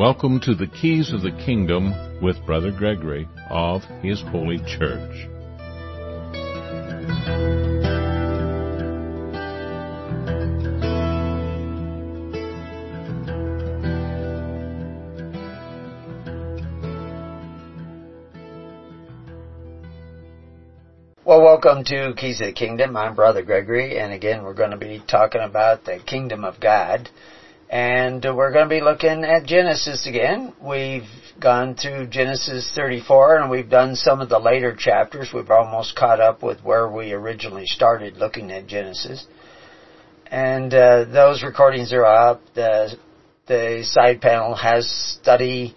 Welcome to the Keys of the Kingdom with Brother Gregory of His Holy Church. Well, welcome to Keys of the Kingdom. I'm Brother Gregory, and again, we're going to be talking about the Kingdom of God. And we're going to be looking at Genesis again. We've gone through Genesis 34, and we've done some of the later chapters. We've almost caught up with where we originally started looking at Genesis. And those recordings are up. The side panel has study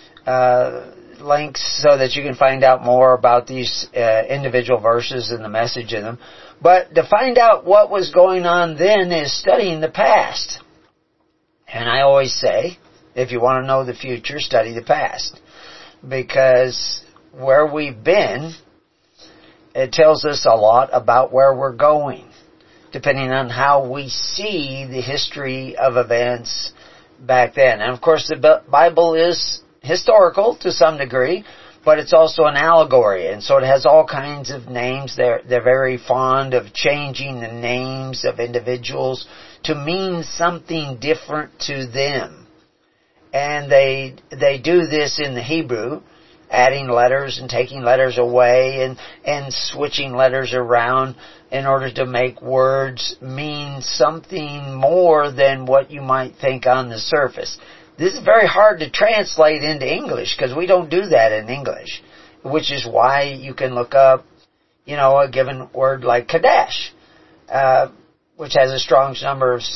links so that you can find out more about these individual verses and the message in them. But to find out what was going on then is studying the past. And I always say, if you want to know the future, study the past. Because where we've been, it tells us a lot about where we're going, depending on how we see the history of events back then. And of course, the Bible is historical to some degree, but it's also an allegory, and so it has all kinds of names. They're very fond of changing the names of individuals to mean something different to them. And they do this in the Hebrew, adding letters and taking letters away and switching letters around in order to make words mean something more than what you might think on the surface. This is very hard to translate into English because we don't do that in English, which is why you can look up, a given word like Kadesh, which has a Strong's number of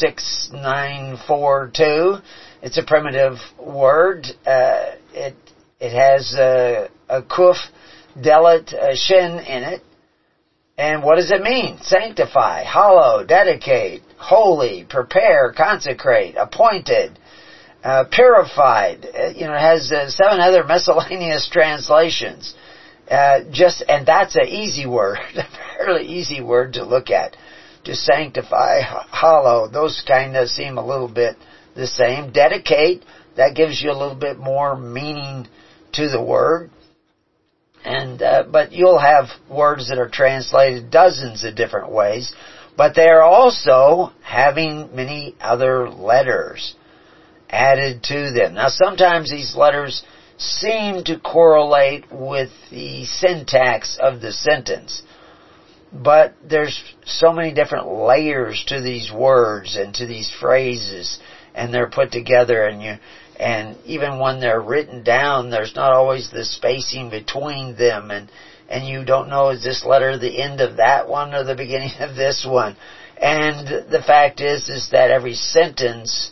6942. It's a primitive word. It has a kuf, delet, shin in it. And what does it mean? Sanctify, hallow, dedicate, holy, prepare, consecrate, appointed, purified. It has 7 other miscellaneous translations. And that's an easy word, a fairly easy word to look at. To sanctify, hallow, those kind of seem a little bit the same. Dedicate, that gives you a little bit more meaning to the word. And but you'll have words that are translated dozens of different ways, but they are also having many other letters added to them. Now, sometimes these letters seem to correlate with the syntax of the sentence, but there's so many different layers to these words and to these phrases, and they're put together, and even when they're written down, there's not always the spacing between them, and you don't know, is this letter the end of that one or the beginning of this one? And the fact is that every sentence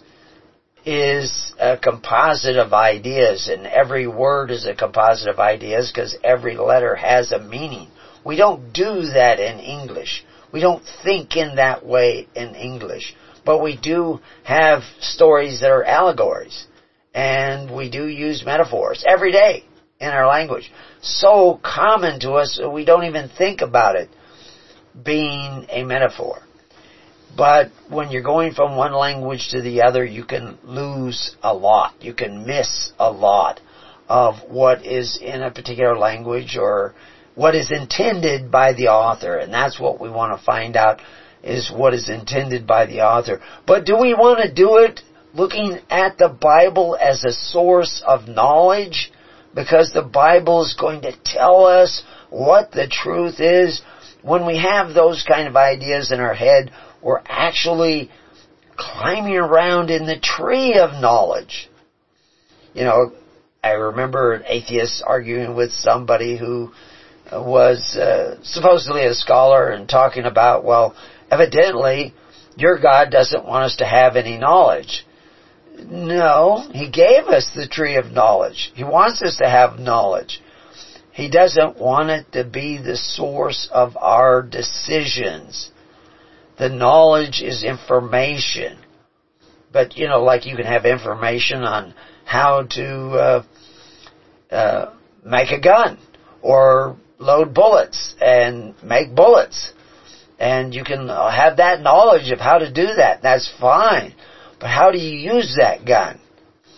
is a composite of ideas, and every word is a composite of ideas because every letter has a meaning. We don't do that in English. We don't think in that way in English. But we do have stories that are allegories. And we do use metaphors every day in our language. So common to us, we don't even think about it being a metaphor. But when you're going from one language to the other, you can lose a lot. You can miss a lot of what is in a particular language or what is intended by the author. And that's what we want to find out, is what is intended by the author. But do we want to do it looking at the Bible as a source of knowledge? Because the Bible is going to tell us what the truth is. When we have those kind of ideas in our head, we're actually climbing around in the tree of knowledge. I remember an atheist arguing with somebody who was supposedly a scholar and talking about, well, evidently your God doesn't want us to have any knowledge. No, He gave us the tree of knowledge. He wants us to have knowledge. He doesn't want it to be the source of our decisions. The knowledge is information. But, like you can have information on how to make a gun or load bullets and make bullets. And you can have that knowledge of how to do that. That's fine. But how do you use that gun?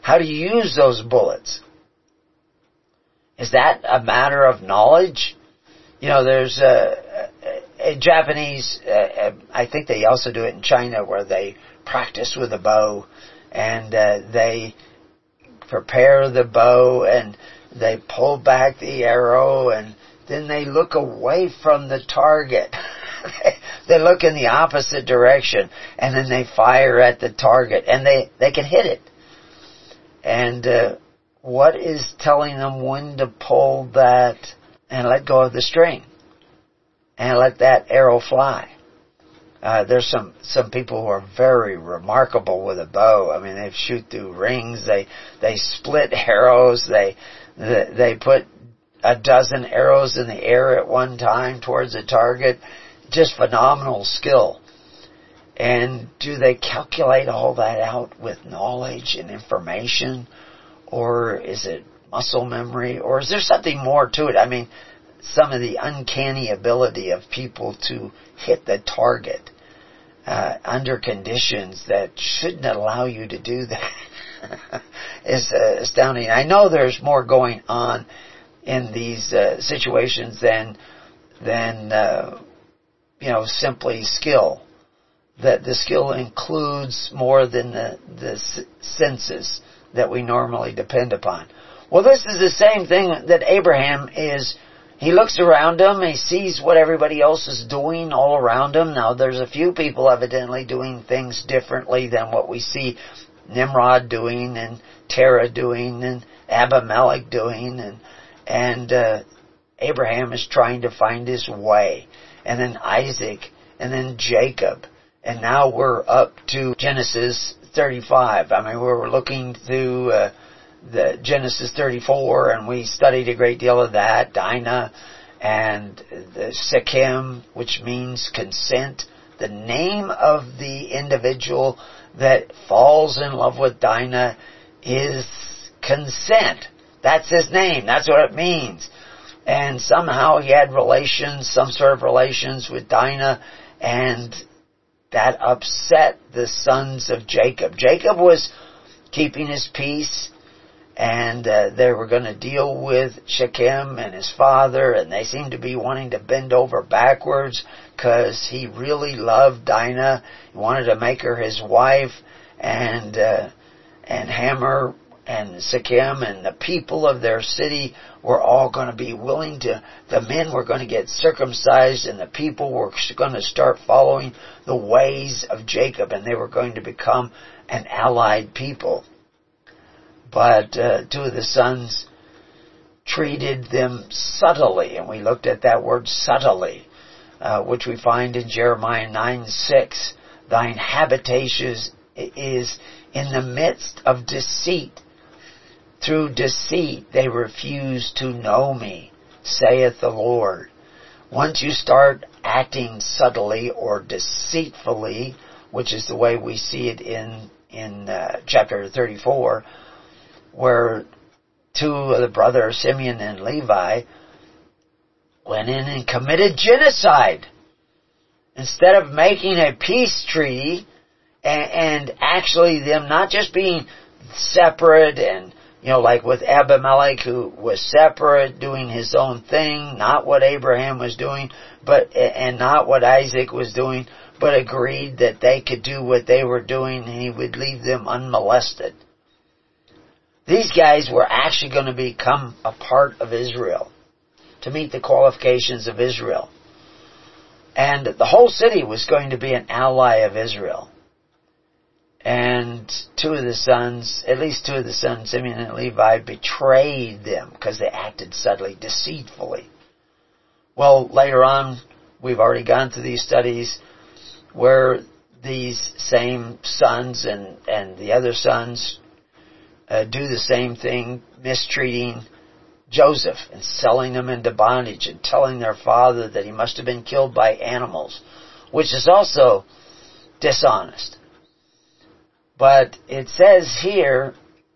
How do you use those bullets? Is that a matter of knowledge? You know, there's a Japanese, I think they also do it in China, where they practice with a bow, and they prepare the bow, and they pull back the arrow, and then they look away from the target. They look in the opposite direction, and then they fire at the target, and they can hit it. And what is telling them when to pull that and let go of the string and let that arrow fly? There's some people who are very remarkable with a bow. I mean, they shoot through rings. They split arrows. They put a dozen arrows in the air at one time towards a target. Just phenomenal skill. And do they calculate all that out with knowledge and information? Or is it muscle memory? Or is there something more to it? I mean, some of the uncanny ability of people to hit the target under conditions that shouldn't allow you to do that is astounding. I know there's more going on in these situations than simply skill. That the skill includes more than the senses that we normally depend upon. Well, this is the same thing that Abraham is. He looks around him, he sees what everybody else is doing all around him. Now, there's a few people evidently doing things differently than what we see Nimrod doing, and Terah doing, and Abimelech doing, and Abraham is trying to find his way. And then Isaac, and then Jacob. And now we're up to Genesis 35. I mean, we're looking through the Genesis 34, and we studied a great deal of that. Dinah and the Shechem, which means consent. The name of the individual that falls in love with Dinah is consent. That's his name. That's what it means. And somehow he had relations, some sort of relations with Dinah, and that upset the sons of Jacob. Jacob was keeping his peace, and they were going to deal with Shechem and his father, and they seemed to be wanting to bend over backwards because he really loved Dinah. He wanted to make her his wife, and Hamor and Shechem and the people of their city were all going to be willing to, the men were going to get circumcised, and the people were going to start following the ways of Jacob, and they were going to become an allied people. But two of the sons treated them subtly, and we looked at that word subtly, which we find in Jeremiah 9:6. Thine habitation is in the midst of deceit. Through deceit they refuse to know me, saith the Lord. Once you start acting subtly or deceitfully, which is the way we see it in chapter 34, where two of the brothers, Simeon and Levi, went in and committed genocide. Instead of making a peace treaty and actually them not just being separate and, like with Abimelech, who was separate, doing his own thing, not what Abraham was doing, and not what Isaac was doing, but agreed that they could do what they were doing and he would leave them unmolested. These guys were actually going to become a part of Israel, to meet the qualifications of Israel. And the whole city was going to be an ally of Israel. And at least two of the sons, Simeon and Levi, betrayed them because they acted subtly, deceitfully. Well, later on, we've already gone through these studies where these same sons and the other sons do the same thing, mistreating Joseph and selling him into bondage and telling their father that he must have been killed by animals, which is also dishonest. But it says here,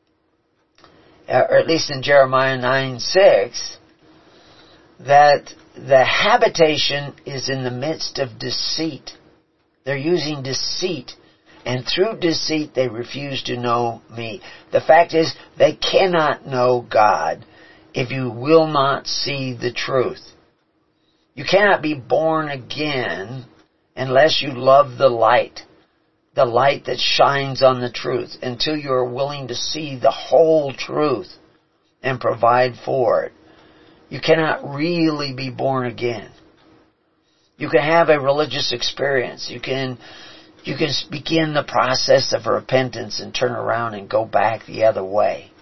or at least in Jeremiah 9:6, that the habitation is in the midst of deceit. They're using deceit. and through deceit they refuse to know me. The fact is, they cannot know God if you will not see the truth. You cannot be born again unless you love the light that shines on the truth, until you are willing to see the whole truth and provide for it. You cannot really be born again. You can have a religious experience. You can begin the process of repentance and turn around and go back the other way.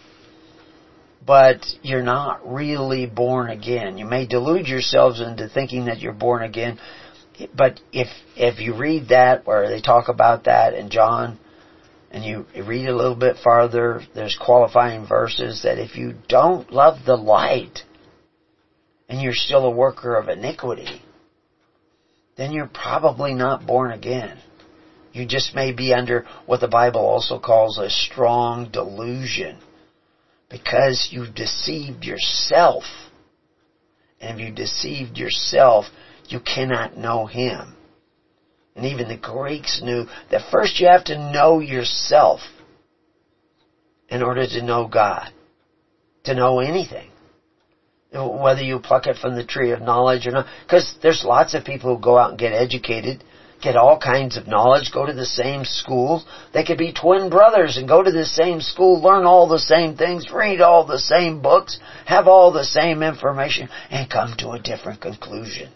But you're not really born again. You may delude yourselves into thinking that you're born again, but if you read that, where they talk about that in John, and you read a little bit farther, there's qualifying verses that if you don't love the light, and you're still a worker of iniquity, then you're probably not born again. You just may be under what the Bible also calls a strong delusion, because you've deceived yourself. And if you deceived yourself, you cannot know Him. And even the Greeks knew that first you have to know yourself in order to know God, to know anything. Whether you pluck it from the tree of knowledge or not. Because there's lots of people who go out and get educated, get all kinds of knowledge, go to the same school. They could be twin brothers and go to the same school, learn all the same things, read all the same books, have all the same information, and come to a different conclusion.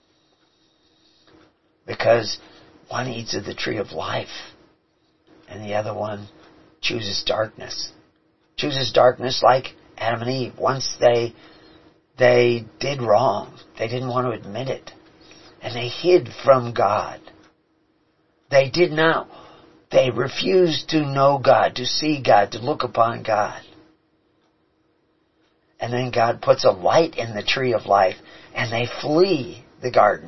Because one eats of the tree of life, and the other one chooses darkness. Chooses darkness like Adam and Eve. Once they did wrong. They didn't want to admit it. And they hid from God. They refused to know God, to see God, to look upon God. And then God puts a light in the tree of life, and they flee the garden.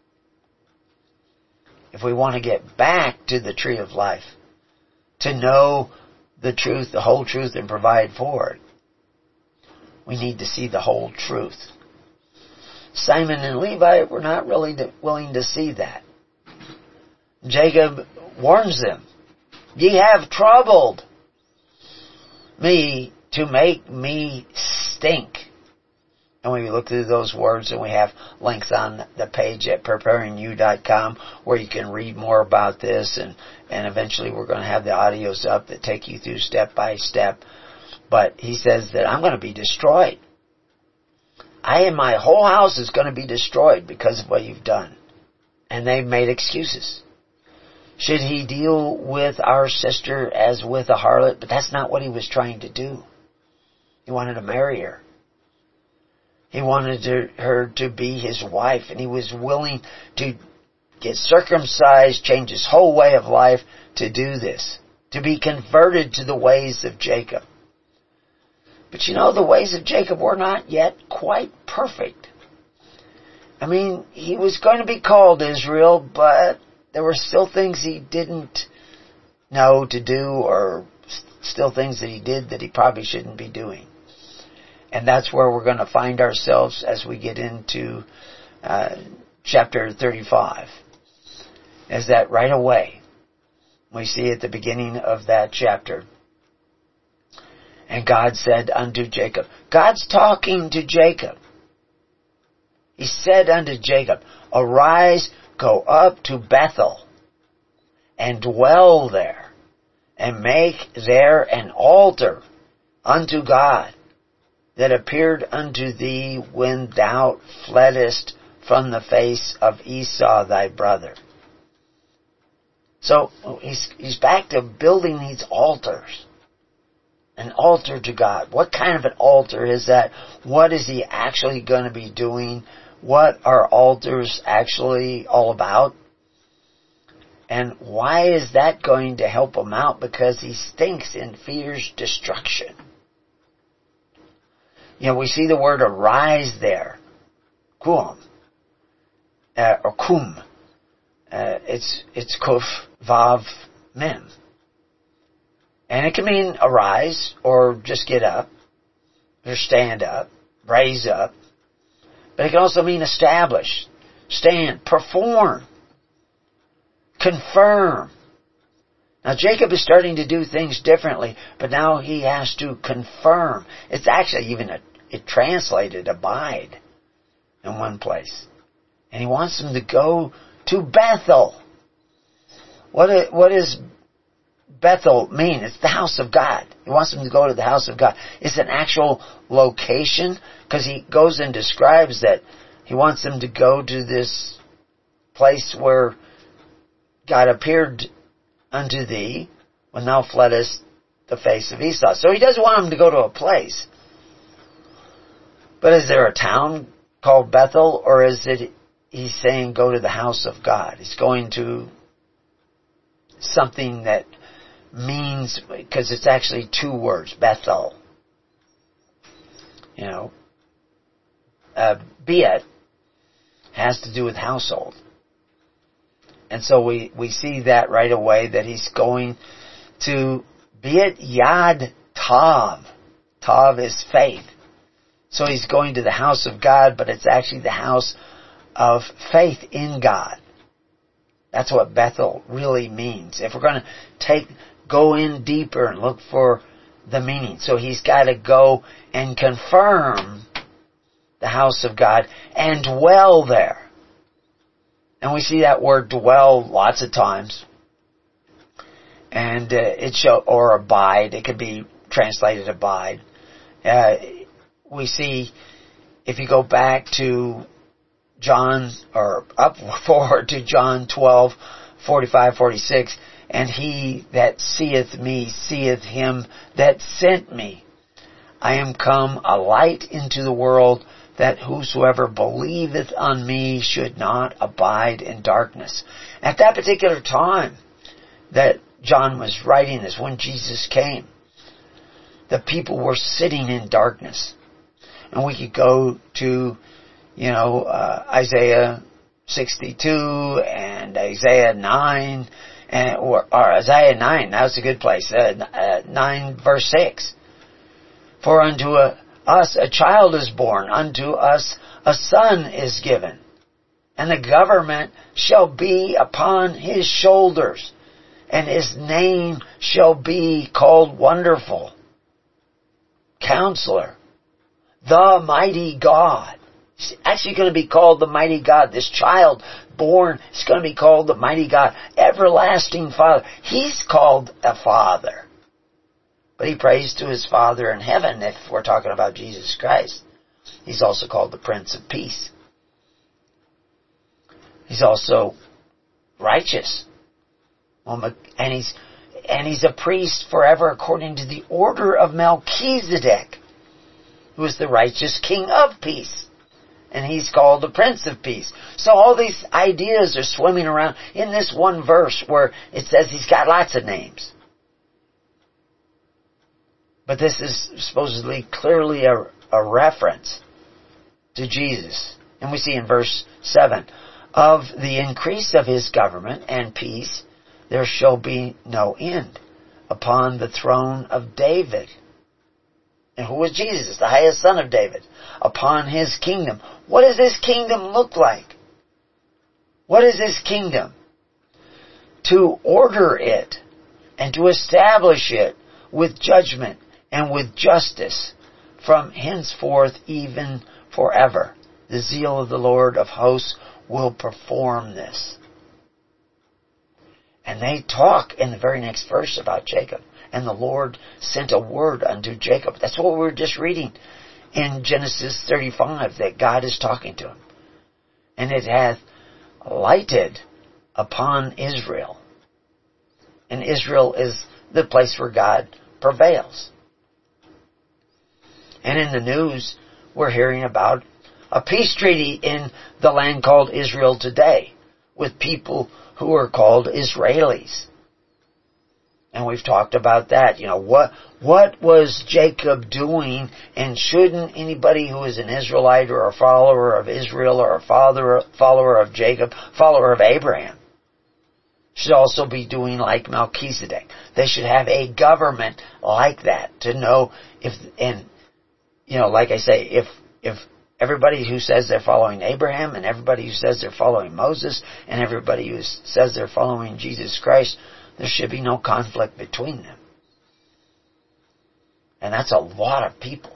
If we want to get back to the tree of life, to know the truth, the whole truth, and provide for it, we need to see the whole truth. Simon and Levi were not really willing to see that. Jacob warns them, "Ye have troubled me to make me stink." And we look through those words, and we have links on the page at preparingyou.com where you can read more about this, and eventually we're going to have the audios up that take you through step by step. But he says that I'm going to be destroyed. I and my whole house is going to be destroyed because of what you've done. And they've made excuses. Should he deal with our sister as with a harlot? But that's not what he was trying to do. He wanted to marry her. He wanted her to be his wife. And he was willing to get circumcised, change his whole way of life to do this. To be converted to the ways of Jacob. But you know, the ways of Jacob were not yet quite perfect. I mean, he was going to be called Israel, but there were still things he didn't know to do, or still things that he did that he probably shouldn't be doing. And that's where we're going to find ourselves as we get into chapter 35. Is that right away, we see at the beginning of that chapter, and God said unto Jacob, God's talking to Jacob. He said unto Jacob, Arise, go up to Bethel, and dwell there, and make there an altar unto God, that appeared unto thee when thou fleddest from the face of Esau thy brother. So he's back to building these altars. An altar to God. What kind of an altar is that? What is he actually going to be doing? What are altars actually all about? And why is that going to help him out? Because he stinks and fears destruction. You know, we see the word arise there. Kum. Or kum. It's kuf, vav, mem. And it can mean arise, or just get up, or stand up, raise up. But it can also mean establish, stand, perform, confirm, Now Jacob is starting to do things differently, but now he has to confirm. It's actually even it translated abide in one place. And he wants them to go to Bethel. What does Bethel mean? It's the house of God. He wants them to go to the house of God. It's an actual location, because he goes and describes that he wants them to go to this place where God appeared unto thee when thou fleddest the face of Esau. So he doesn't want them to go to a place. But is there a town called Bethel, or is it he's saying go to the house of God? He's going to something that means, because it's actually two words, Bethel. You know, Beat has to do with household. And so we see that right away, that he's going to Beat Yad Tav. Tav is faith. So he's going to the house of God, but it's actually the house of faith in God. That's what Bethel really means. If we're going to go in deeper and look for the meaning. So he's got to go and confirm the house of God and dwell there. And we see that word dwell lots of times. And or abide. It could be translated abide. We see, if you go back to John, or up forward to John 12, 45, 46, and he that seeth me seeth him that sent me. I am come a light into the world, that whosoever believeth on me should not abide in darkness. At that particular time that John was writing this, when Jesus came, the people were sitting in darkness. And we could go to, Isaiah 62 and Isaiah 9, or Isaiah 9, that's a good place, 9 verse 6. For unto us a child is born, unto us a son is given, and the government shall be upon his shoulders, and his name shall be called Wonderful, Counselor, the Mighty God. He's actually going to be called the Mighty God. This child born is going to be called the Mighty God, Everlasting Father. He's called a Father. But he prays to his Father in heaven, if we're talking about Jesus Christ. He's also called the Prince of Peace. He's also righteous. And he's a priest forever according to the order of Melchizedek, who is the righteous King of Peace. And he's called the Prince of Peace. So all these ideas are swimming around in this one verse where it says he's got lots of names. But this is supposedly clearly a reference to Jesus. And we see in verse 7, of the increase of his government and peace, there shall be no end upon the throne of David. And who was Jesus? The highest son of David. Upon his kingdom. What does this kingdom look like? What is this kingdom? To order it and to establish it with judgment and with justice from henceforth even forever. The zeal of the Lord of hosts will perform this. And they talk in the very next verse about Jacob. And the Lord sent a word unto Jacob. That's what we were just reading in Genesis 35, that God is talking to him. And it hath lighted upon Israel. And Israel is the place where God prevails. And in the news, we're hearing about a peace treaty in the land called Israel today, with people who are called Israelis. And we've talked about that. What was Jacob doing? And shouldn't anybody who is an Israelite or a follower of Israel or a follower of Jacob, follower of Abraham, should also be doing like Melchizedek? They should have a government like that to know like I say, if everybody who says they're following Abraham and everybody who says they're following Moses and everybody who says they're following Jesus Christ, there should be no conflict between them. And that's a lot of people.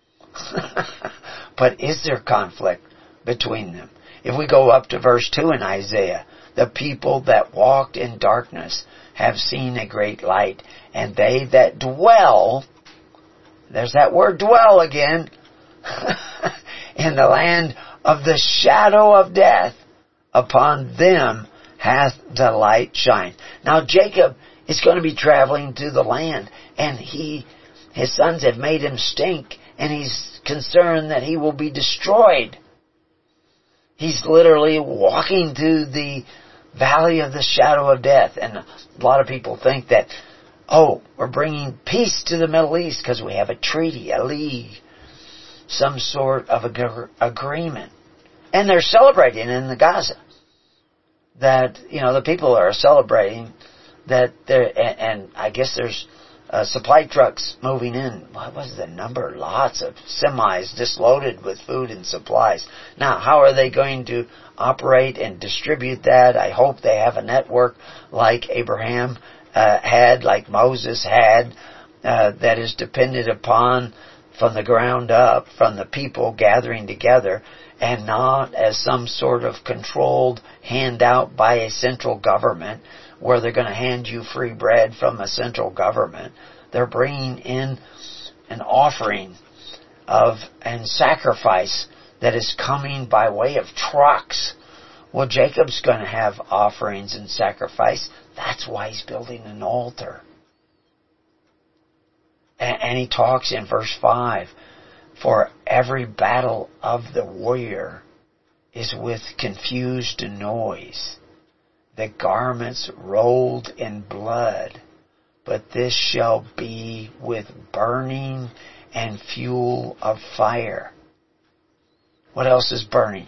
But is there conflict between them? If we go up to verse 2 in Isaiah, the people that walked in darkness have seen a great light, and they that dwell, there's that word dwell again, in the land of the shadow of death, upon them hath the light shined. Now Jacob is going to be traveling through the land, and his sons have made him stink, and he's concerned that he will be destroyed. He's literally walking through the valley of the shadow of death. And a lot of people think that, we're bringing peace to the Middle East because we have a treaty, a league, some sort of agreement. And they're celebrating in the Gaza. That, the people are celebrating that and I guess there's supply trucks moving in. What was the number? Lots of semis just loaded with food and supplies. Now, how are they going to operate and distribute that? I hope they have a network like Abraham had, like Moses had, that is dependent upon from the ground up, from the people gathering together, and not as some sort of controlled handout by a central government where they're going to hand you free bread from a central government. They're bringing in an offering and sacrifice that is coming by way of trucks. Well, Jacob's going to have offerings and sacrifice. That's why he's building an altar. And he talks in verse 5, for every battle of the warrior is with confused noise, the garments rolled in blood, but this shall be with burning and fuel of fire. What else is burning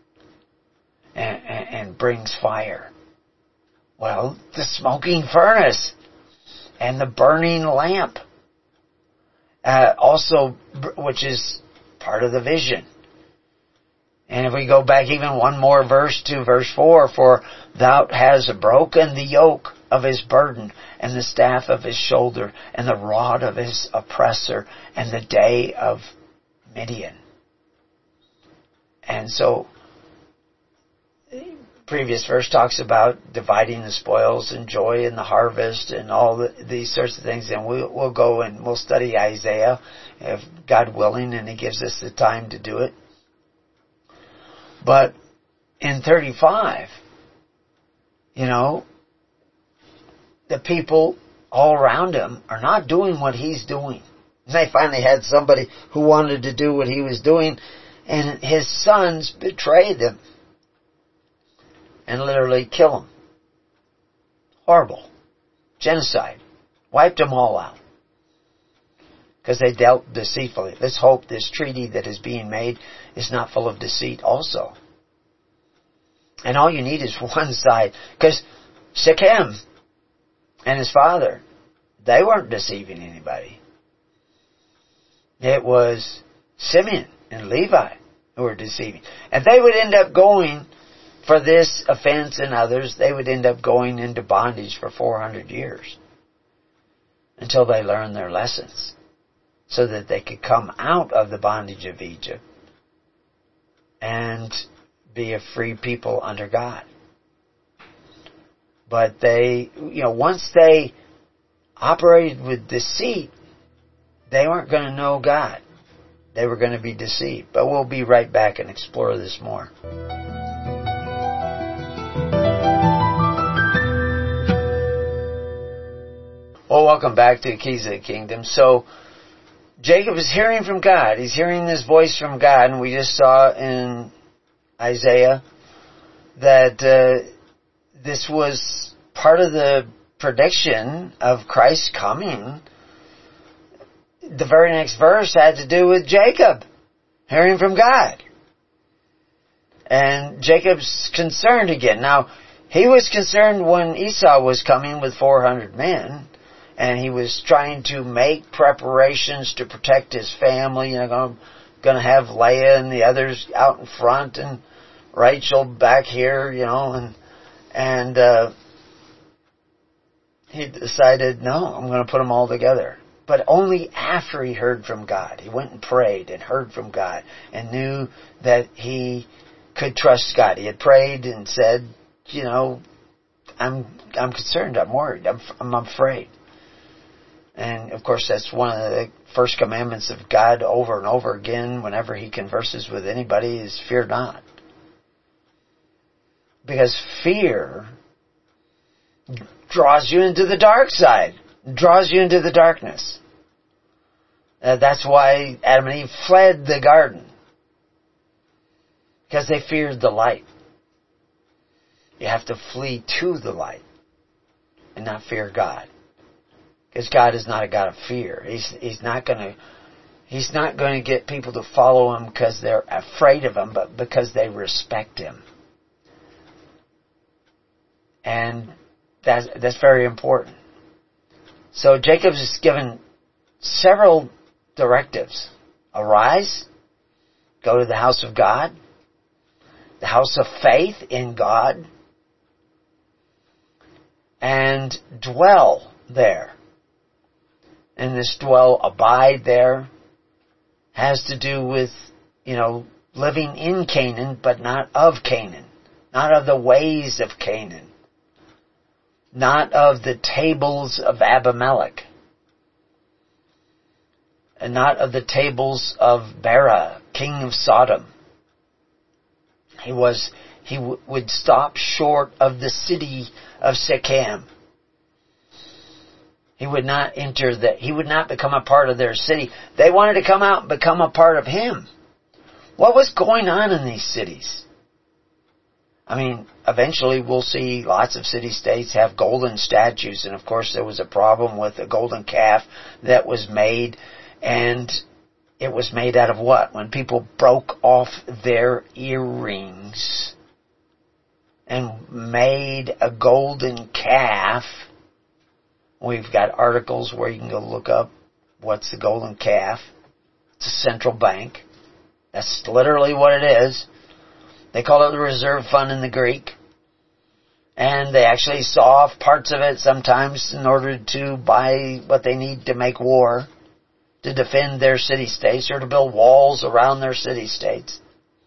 and brings fire? Well, the smoking furnace and the burning lamp. Also, which is part of the vision. And if we go back even one more verse to verse 4, for thou hast broken the yoke of his burden, and the staff of his shoulder, and the rod of his oppressor, and the day of Midian. And so, the previous verse talks about dividing the spoils and joy in the harvest and all these sorts of things. And we'll go and we'll study Isaiah, if God willing, and he gives us the time to do it. But in 35, the people all around him are not doing what he's doing. They finally had somebody who wanted to do what he was doing, and his sons betrayed them and literally kill him. Horrible. Genocide. Wiped them all out. Because they dealt deceitfully. Let's hope this treaty that is being made is not full of deceit also. And all you need is one side. Because Shechem and his father, they weren't deceiving anybody. It was Simeon and Levi who were deceiving. And they would end up going, for this offense and others, they would end up going into bondage for 400 years. Until they learned their lessons. So that they could come out of the bondage of Egypt and be a free people under God. But they, once they operated with deceit, they weren't going to know God. They were going to be deceived. But we'll be right back and explore this more. Well, welcome back to the Keys of the Kingdom. So, Jacob is hearing from God. He's hearing this voice from God. And we just saw in Isaiah that this was part of the prediction of Christ coming. The very next verse had to do with Jacob hearing from God. And Jacob's concerned again. Now, he was concerned when Esau was coming with 400 men. And he was trying to make preparations to protect his family. Going to have Leah and the others out in front, and Rachel back here, and he decided, no, I'm going to put them all together. But only after he heard from God. He went and prayed and heard from God and knew that he could trust God. He had prayed and said, I'm concerned, I'm worried, I'm afraid. And of course that's one of the first commandments of God over and over again whenever he converses with anybody is fear not. Because fear draws you into the dark side, draws you into the darkness. That's why Adam and Eve fled the garden. Because they feared the light. You have to flee to the light and not fear God. Because God is not a God of fear. He's not going to get people to follow Him because they're afraid of Him, but because they respect Him. And that's very important. So Jacob is given several directives. Arise, go to the house of God, the house of faith in God, and dwell there. And this abide there, has to do with, living in Canaan, but not of Canaan. Not of the ways of Canaan. Not of the tables of Abimelech. And not of the tables of Bera, king of Sodom. He would stop short of the city of Shechem. He would not he would not become a part of their city. They wanted to come out and become a part of him. What was going on in these cities? Eventually we'll see lots of city-states have golden statues, and of course there was a problem with a golden calf that was made, and it was made out of what? When people broke off their earrings and made a golden calf. We've got articles where you can go look up what's the golden calf. It's a central bank. That's literally what it is. They call it the reserve fund in the Greek. And they actually saw off parts of it sometimes in order to buy what they need to make war, to defend their city-states or to build walls around their city-states.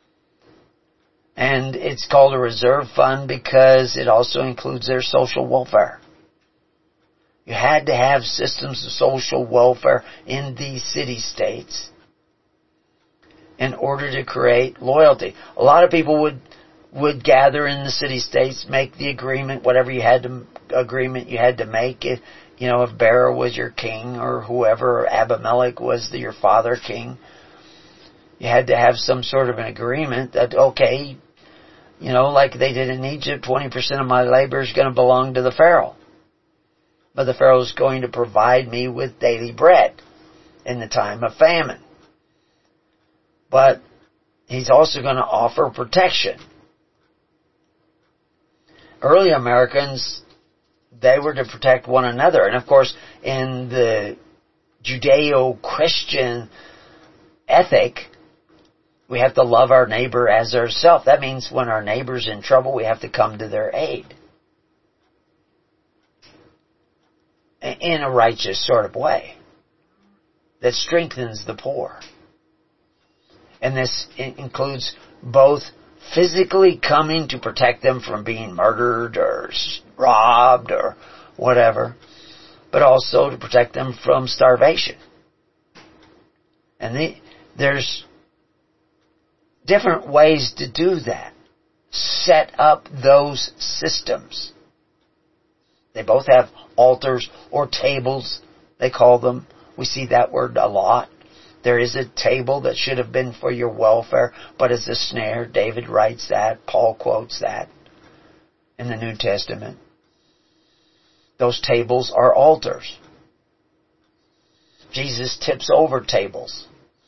And it's called a reserve fund because it also includes their social welfare. You had to have systems of social welfare in these city-states in order to create loyalty. A lot of people would gather in the city-states, make the agreement, whatever agreement you had to make. If Bera was your king or whoever, or Abimelech was your father king, you had to have some sort of an agreement that, okay, like they did in Egypt, 20% of my labor is going to belong to the Pharaoh. But the Pharaoh is going to provide me with daily bread in the time of famine. But he's also going to offer protection. Early Americans, they were to protect one another. And of course, in the Judeo-Christian ethic, we have to love our neighbor as ourselves. That means when our neighbor's in trouble, we have to come to their aid. In a righteous sort of way that strengthens the poor. And this includes both physically coming to protect them from being murdered or robbed or whatever, but also to protect them from starvation. And there's different ways to do that. Set up those systems. They both have altars or tables, they call them. We see that word a lot. There is a table that should have been for your welfare, but is a snare. David writes that. Paul quotes that in the New Testament. Those tables are altars. Jesus tips over tables.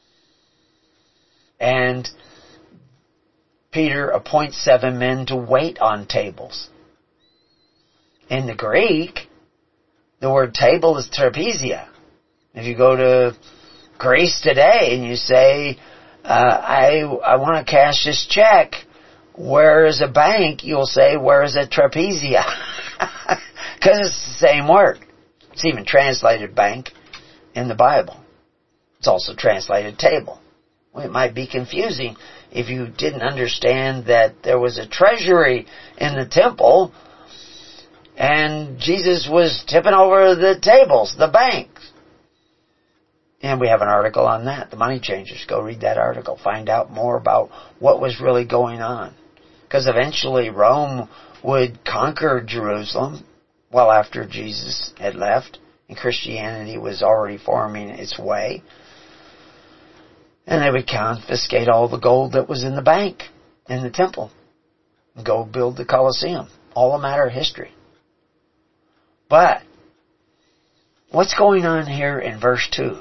And Peter appoints 7 men to wait on tables. In the Greek, the word table is trapezia. If you go to Greece today and you say, I want to cash this check, where is a bank? You'll say, where is a trapezia? Because it's the same word. It's even translated bank in the Bible. It's also translated table. Well, it might be confusing if you didn't understand that there was a treasury in the temple and Jesus was tipping over the tables, the banks. And we have an article on that, the money changers. Go read that article. Find out more about what was really going on. Because eventually Rome would conquer Jerusalem well after Jesus had left and Christianity was already forming its way. And they would confiscate all the gold that was in the bank, in the temple, and go build the Colosseum. All a matter of history. But what's going on here in verse 2?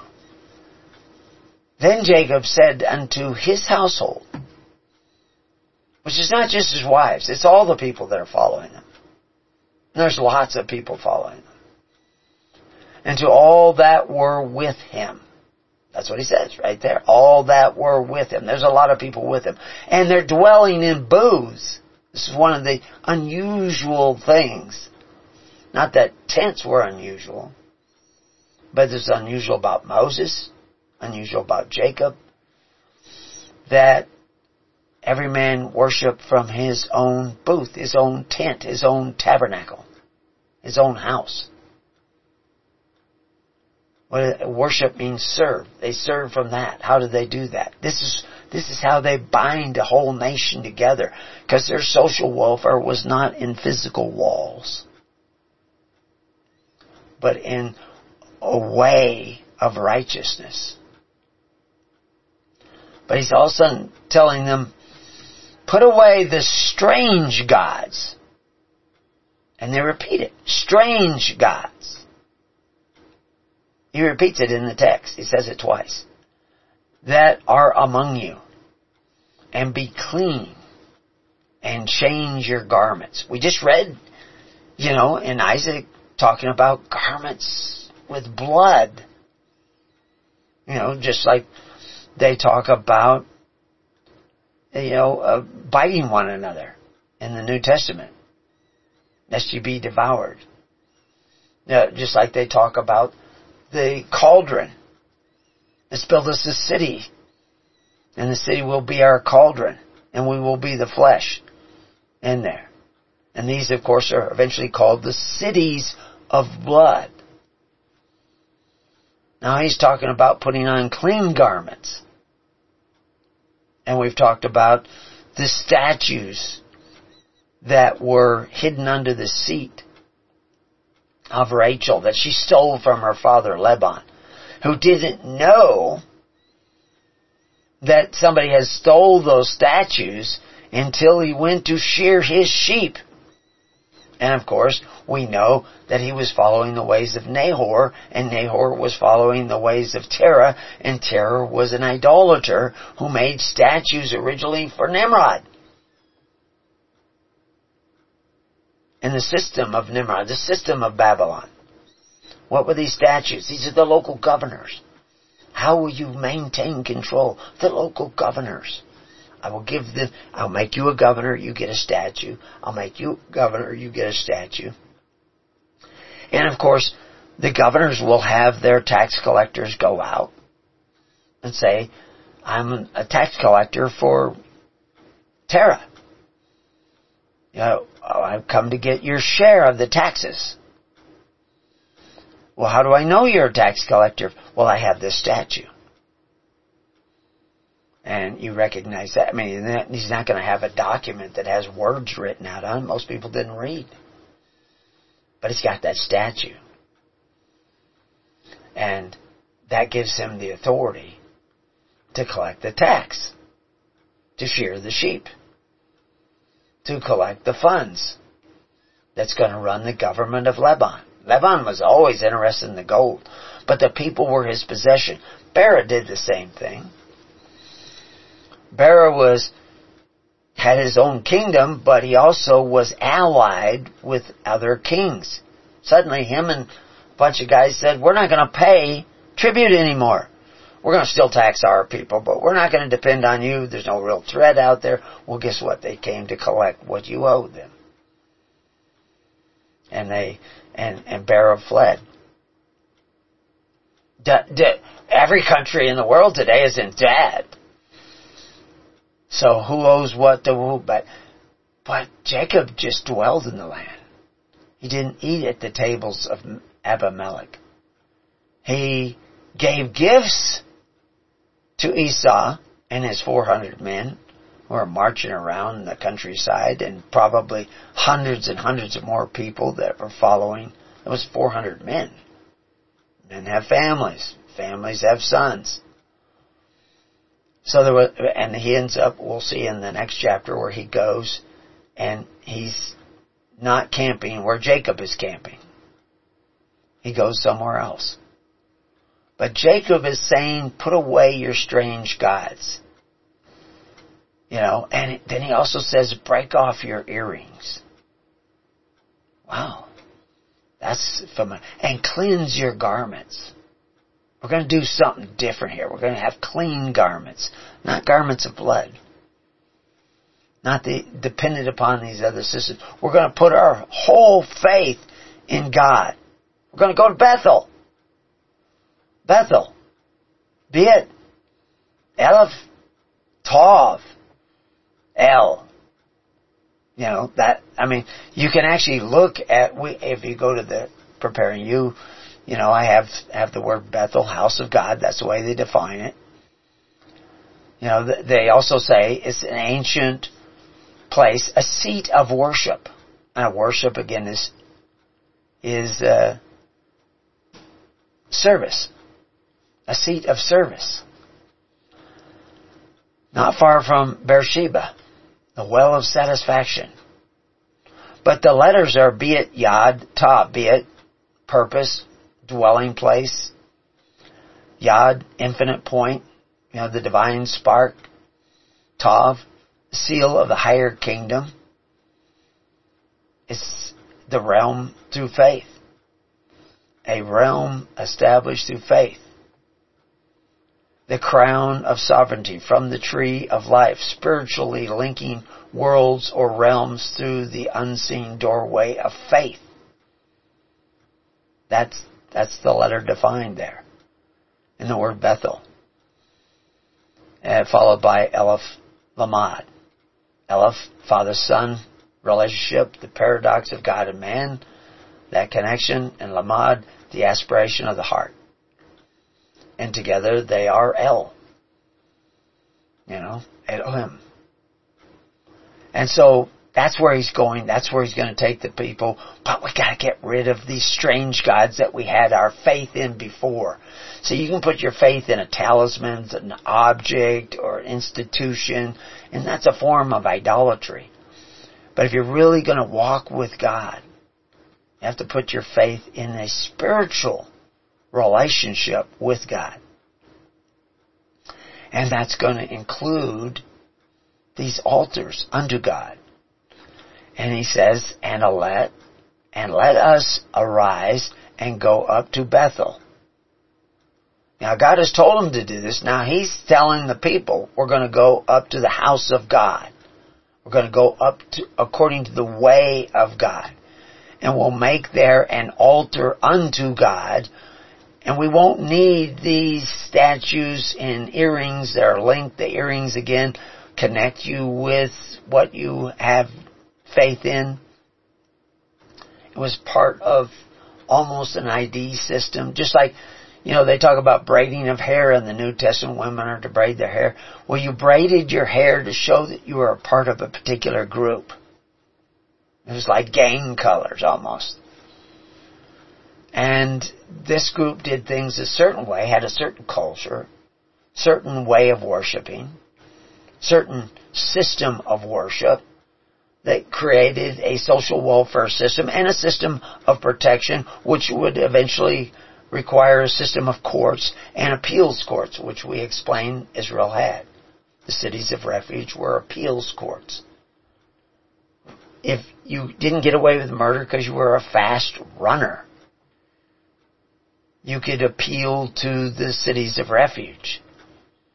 Then Jacob said unto his household, which is not just his wives, it's all the people that are following them. And there's lots of people following them. And to all that were with him. That's what he says right there. All that were with him. There's a lot of people with him. And they're dwelling in booths. This is one of the unusual things. Not that tents were unusual. But it's unusual about Moses. Unusual about Jacob. That every man worship from his own booth, his own tent, his own tabernacle, his own house. Worship means serve. They serve from that. How do they do that? This is how they bind a whole nation together. Because their social welfare was not in physical walls, but in a way of righteousness. But he's also telling them, put away the strange gods. And they repeat it. Strange gods. He repeats it in the text. He says it twice. That are among you. And be clean. And change your garments. We just read, in Isaac talking about garments with blood. Just like they talk about, biting one another in the New Testament. Lest you be devoured. Just like they talk about the cauldron. Let's build us a city. And the city will be our cauldron. And we will be the flesh in there. And these, of course, are eventually called the cities of blood. Now he's talking about putting on clean garments. And we've talked about the statues that were hidden under the seat of Rachel that she stole from her father Laban, who didn't know that somebody had stole those statues until he went to shear his sheep. And of course, we know that he was following the ways of Nahor, and Nahor was following the ways of Terah, and Terah was an idolater who made statues originally for Nimrod. And the system of Nimrod, the system of Babylon. What were these statues? These are the local governors. How will you maintain control? The local governors. I'll make you a governor, you get a statue. I'll make you a governor, you get a statue. And of course, the governors will have their tax collectors go out and say, I'm a tax collector for Terah. I've come to get your share of the taxes. Well, how do I know you're a tax collector? Well, I have this statue. And you recognize that. I mean, he's not going to have a document that has words written out on it. Most people didn't read. But it's got that statue. And that gives him the authority to collect the tax, to shear the sheep, to collect the funds that's going to run the government of Laban. Laban was always interested in the gold, but the people were his possession. Bera did the same thing. Bera had his own kingdom, but he also was allied with other kings. Suddenly him and a bunch of guys said, we're not going to pay tribute anymore. We're going to still tax our people, but we're not going to depend on you. There's no real threat out there. Well, guess what? They came to collect what you owed them. And Bera fled. Every country in the world today is in debt. So who owes what to who? But Jacob just dwelled in the land. He didn't eat at the tables of Abimelech. He gave gifts to Esau and his 400 men who were marching around the countryside, and probably hundreds and hundreds of more people that were following. It was 400 men. Men have families. Families have sons. So there was, and he ends up, we'll see in the next chapter where he goes and he's not camping where Jacob is camping. He goes somewhere else. But Jacob is saying, put away your strange gods. And then he also says, break off your earrings. Wow. That's and cleanse your garments. We're going to do something different here. We're going to have clean garments, not garments of blood. Not dependent upon these other systems. We're going to put our whole faith in God. We're going to go to Bethel. Bethel. Be it Aleph, Tav, El. You can actually look at, if you go to the Preparing You, I have the word Bethel, house of God. That's the way they define it. They also say it's an ancient place, a seat of worship. And worship, again, is service. A seat of service. Not far from Beersheba, the well of satisfaction. But the letters are be it Yad, Tav, be it purpose, dwelling place. Yad, infinite point, the divine spark. Tav, seal of the higher kingdom. It's the realm through faith. A realm established through faith. The crown of sovereignty from the tree of life, spiritually linking worlds or realms through the unseen doorway of faith. That's the letter defined there in the word Bethel. Followed by Aleph Lamad. Aleph, Father-Son relationship, the paradox of God and man, that connection, and Lamad, the aspiration of the heart. And together they are El. Elohim. And so that's where he's going. That's where he's going to take the people. But we got to get rid of these strange gods that we had our faith in before. So you can put your faith in a talisman, an object, or an institution, and that's a form of idolatry. But if you're really going to walk with God, you have to put your faith in a spiritual relationship with God. And that's going to include these altars unto God. And he says, and let us arise and go up to Bethel. Now God has told him to do this. Now he's telling the people, we're going to go up to the house of God. We're going to go up to according to the way of God. And we'll make there an altar unto God. And we won't need these statues and earrings that are linked. The earrings, again, connect you with what you have faith in. It was part of almost an ID system. Just like, they talk about braiding of hair in the New Testament. Women are to braid their hair. Well, you braided your hair to show that you were a part of a particular group. It was like gang colors almost. And this group did things a certain way, had a certain culture, certain way of worshiping, certain system of worship that created a social welfare system and a system of protection, which would eventually require a system of courts and appeals courts, which we explained Israel had. The cities of refuge were appeals courts. If you didn't get away with murder because you were a fast runner, you could appeal to the cities of refuge.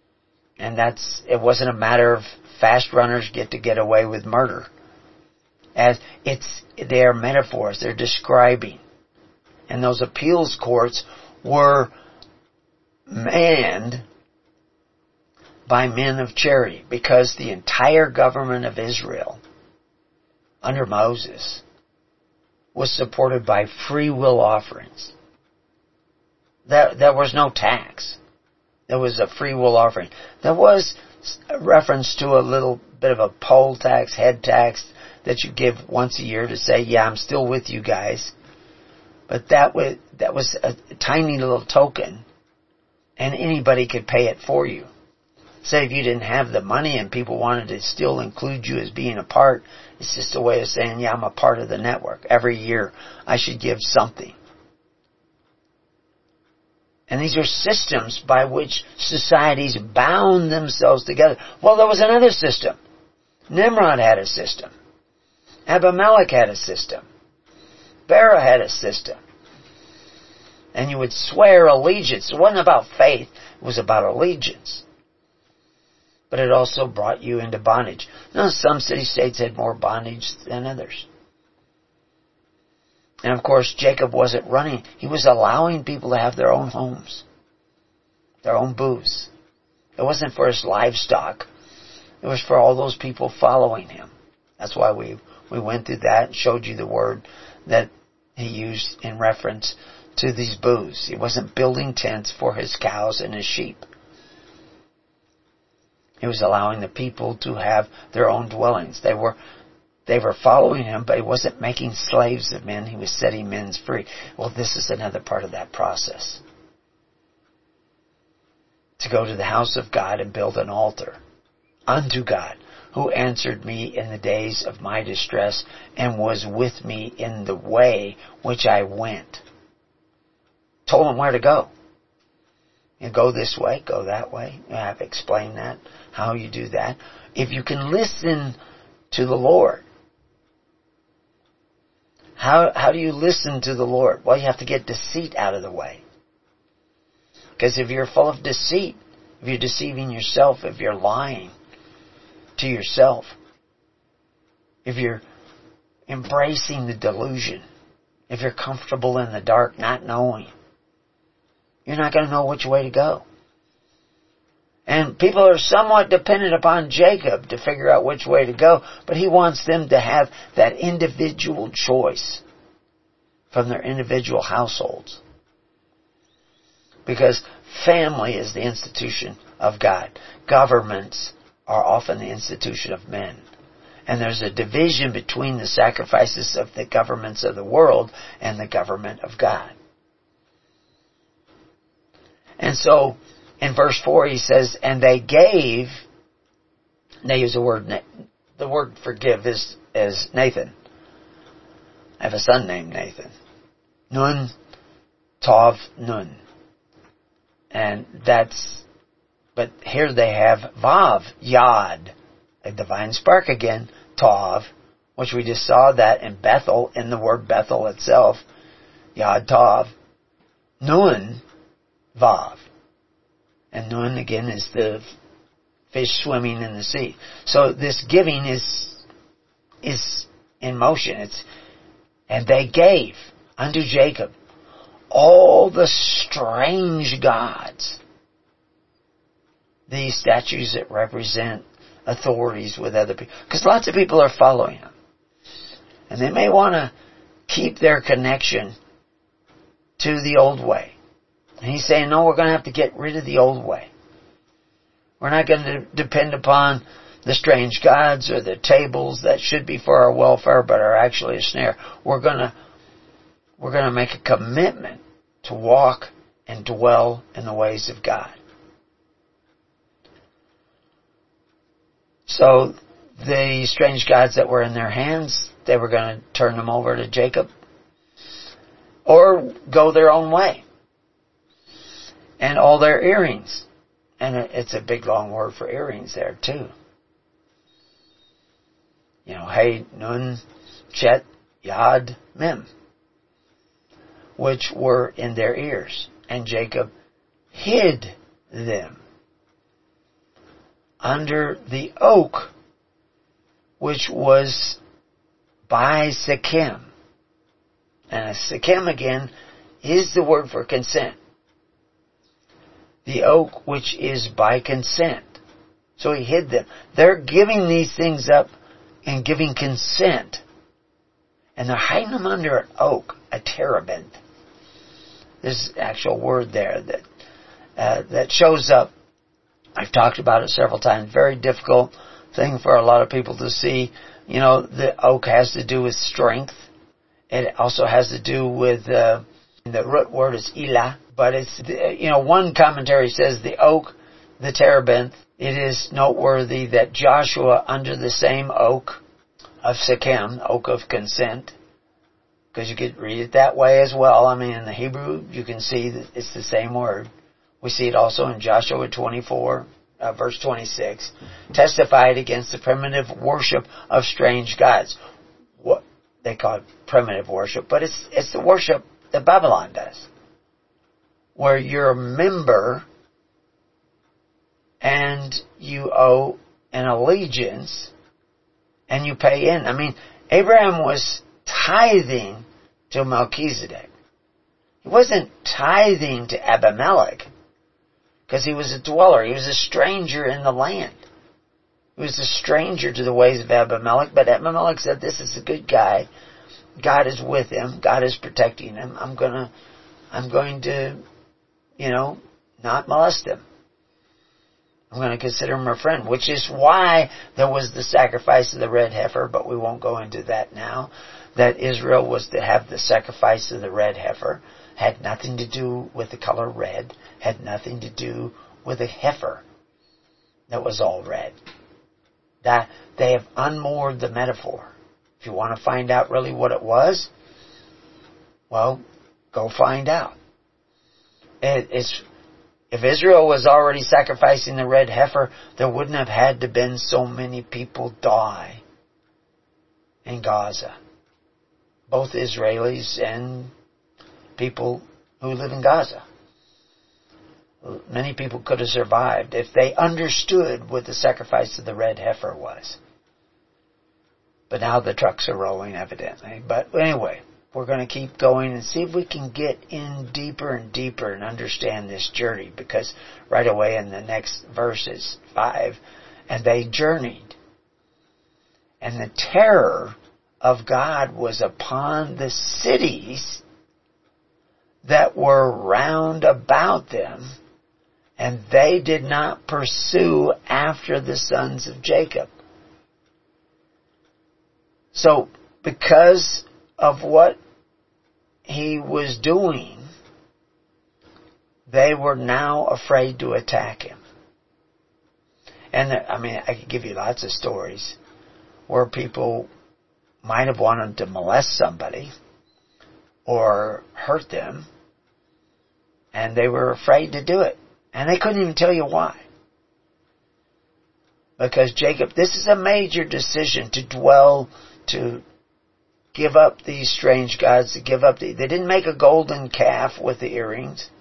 And it wasn't a matter of fast runners get away with murder. They are metaphors. They're describing. And those appeals courts were manned by men of charity, because the entire government of Israel under Moses was supported by free will offerings. There was no tax. There was a free will offering. There was a reference to a little bit of a poll tax, head tax, that you give once a year to say, yeah, I'm still with you guys. But that was a tiny little token, and anybody could pay it for you. Say if you didn't have the money and people wanted to still include you as being a part, it's just a way of saying, yeah, I'm a part of the network. Every year I should give something. And these are systems by which societies bound themselves together. Well, there was another system. Nimrod had a system. Abimelech had a system. Bera had a system. And you would swear allegiance. It wasn't about faith. It was about allegiance. But it also brought you into bondage. Now, some city-states had more bondage than others. And of course, Jacob wasn't running. He was allowing people to have their own homes, their own booths. It wasn't for his livestock. It was for all those people following him. That's why we went through that and showed you the word that he used in reference to these booths. He wasn't building tents for his cows and his sheep. He was allowing the people to have their own dwellings. They were following him, but he wasn't making slaves of men. He was setting men free. Well, this is another part of that process. To go to the house of God and build an altar unto God, who answered me in the days of my distress and was with me in the way which I went. Told him where to go. You go this way, go that way. I have explained that, how you do that. If you can listen to the Lord. How do you listen to the Lord? Well, you have to get deceit out of the way. Because if you're full of deceit, if you're deceiving yourself, if you're lying to yourself, if you're embracing the delusion, if you're comfortable in the dark, not knowing, you're not going to know which way to go. And people are somewhat dependent upon Jacob to figure out which way to go, but he wants them to have that individual choice from their individual households. Because family is the institution of God. Governments are often the institution of men. And there's a division between the sacrifices of the governments of the world and the government of God. And so, in verse 4 he says, and they gave, they use the word forgive is Nathan. I have a son named Nathan. Nun, Tov, Nun. And but here they have Vav, Yad, a divine spark again, Tov, which we just saw that in Bethel, in the word Bethel itself, Yad, Tov, Nun, Vav. And Nun again is the fish swimming in the sea. So this giving is in motion. And they gave unto Jacob all the strange gods. These statues that represent authorities with other people. Because lots of people are following them. And they may want to keep their connection to the old way. And he's saying, no, we're going to have to get rid of the old way. We're not going to depend upon the strange gods or the tables that should be for our welfare but are actually a snare. We're going to make a commitment to walk and dwell in the ways of God. So the strange gods that were in their hands, they were going to turn them over to Jacob or go their own way. And all their earrings. And it's a big long word for earrings there too. You know, Hey, Nun, Chet, Yad, Mem. Which were in their ears. And Jacob hid them under the oak which was by Shechem. And Shechem again is the word for consent. The oak which is by consent. So he hid them. They're giving these things up and giving consent. And they're hiding them under an oak, a terebinth. There's an actual word there that shows up. I've talked about it several times. Very difficult thing for a lot of people to see. You know, the oak has to do with strength. It also has to do with, the root word is elah. But it's, one commentary says the oak, the terebinth. It is noteworthy that Joshua under the same oak of Shechem, oak of consent, because you could read it that way as well. I mean, in the Hebrew, you can see that it's the same word. We see it also in Joshua 24, verse 26, testified against the primitive worship of strange gods. What they call it primitive worship, but it's the worship that Babylon does, where you're a member and you owe an allegiance and you pay in. I mean, Abraham was tithing to Melchizedek. He wasn't tithing to Abimelech because he was a dweller. He was a stranger in the land. He was a stranger to the ways of Abimelech, but Abimelech said, this is a good guy. God is with him. God is protecting him. I'm going to, not molest him. I'm going to consider him a friend, which is why there was the sacrifice of the red heifer, but we won't go into that now. That Israel was to have the sacrifice of the red heifer. Had nothing to do with the color red. Had nothing to do with a heifer that was all red. That they have unmoored the metaphor. If you want to find out really what it was, well, go find out. If Israel was already sacrificing the red heifer, there wouldn't have had to been so many people die in Gaza. Both Israelis and people who live in Gaza. Many people could have survived if they understood what the sacrifice of the red heifer was. But now the trucks are rolling, evidently. But anyway, we're going to keep going and see if we can get in deeper and deeper and understand this journey. Because right away in the next verse is 5, and they journeyed. And the terror of God was upon the cities that were round about them, and they did not pursue after the sons of Jacob. So, because of what he was doing, they were now afraid to attack him. And I could give you lots of stories where people might have wanted to molest somebody or hurt them, and they were afraid to do it. And they couldn't even tell you why. Because Jacob, this is a major decision to give up these strange gods, to give up they didn't make a golden calf with the earrings,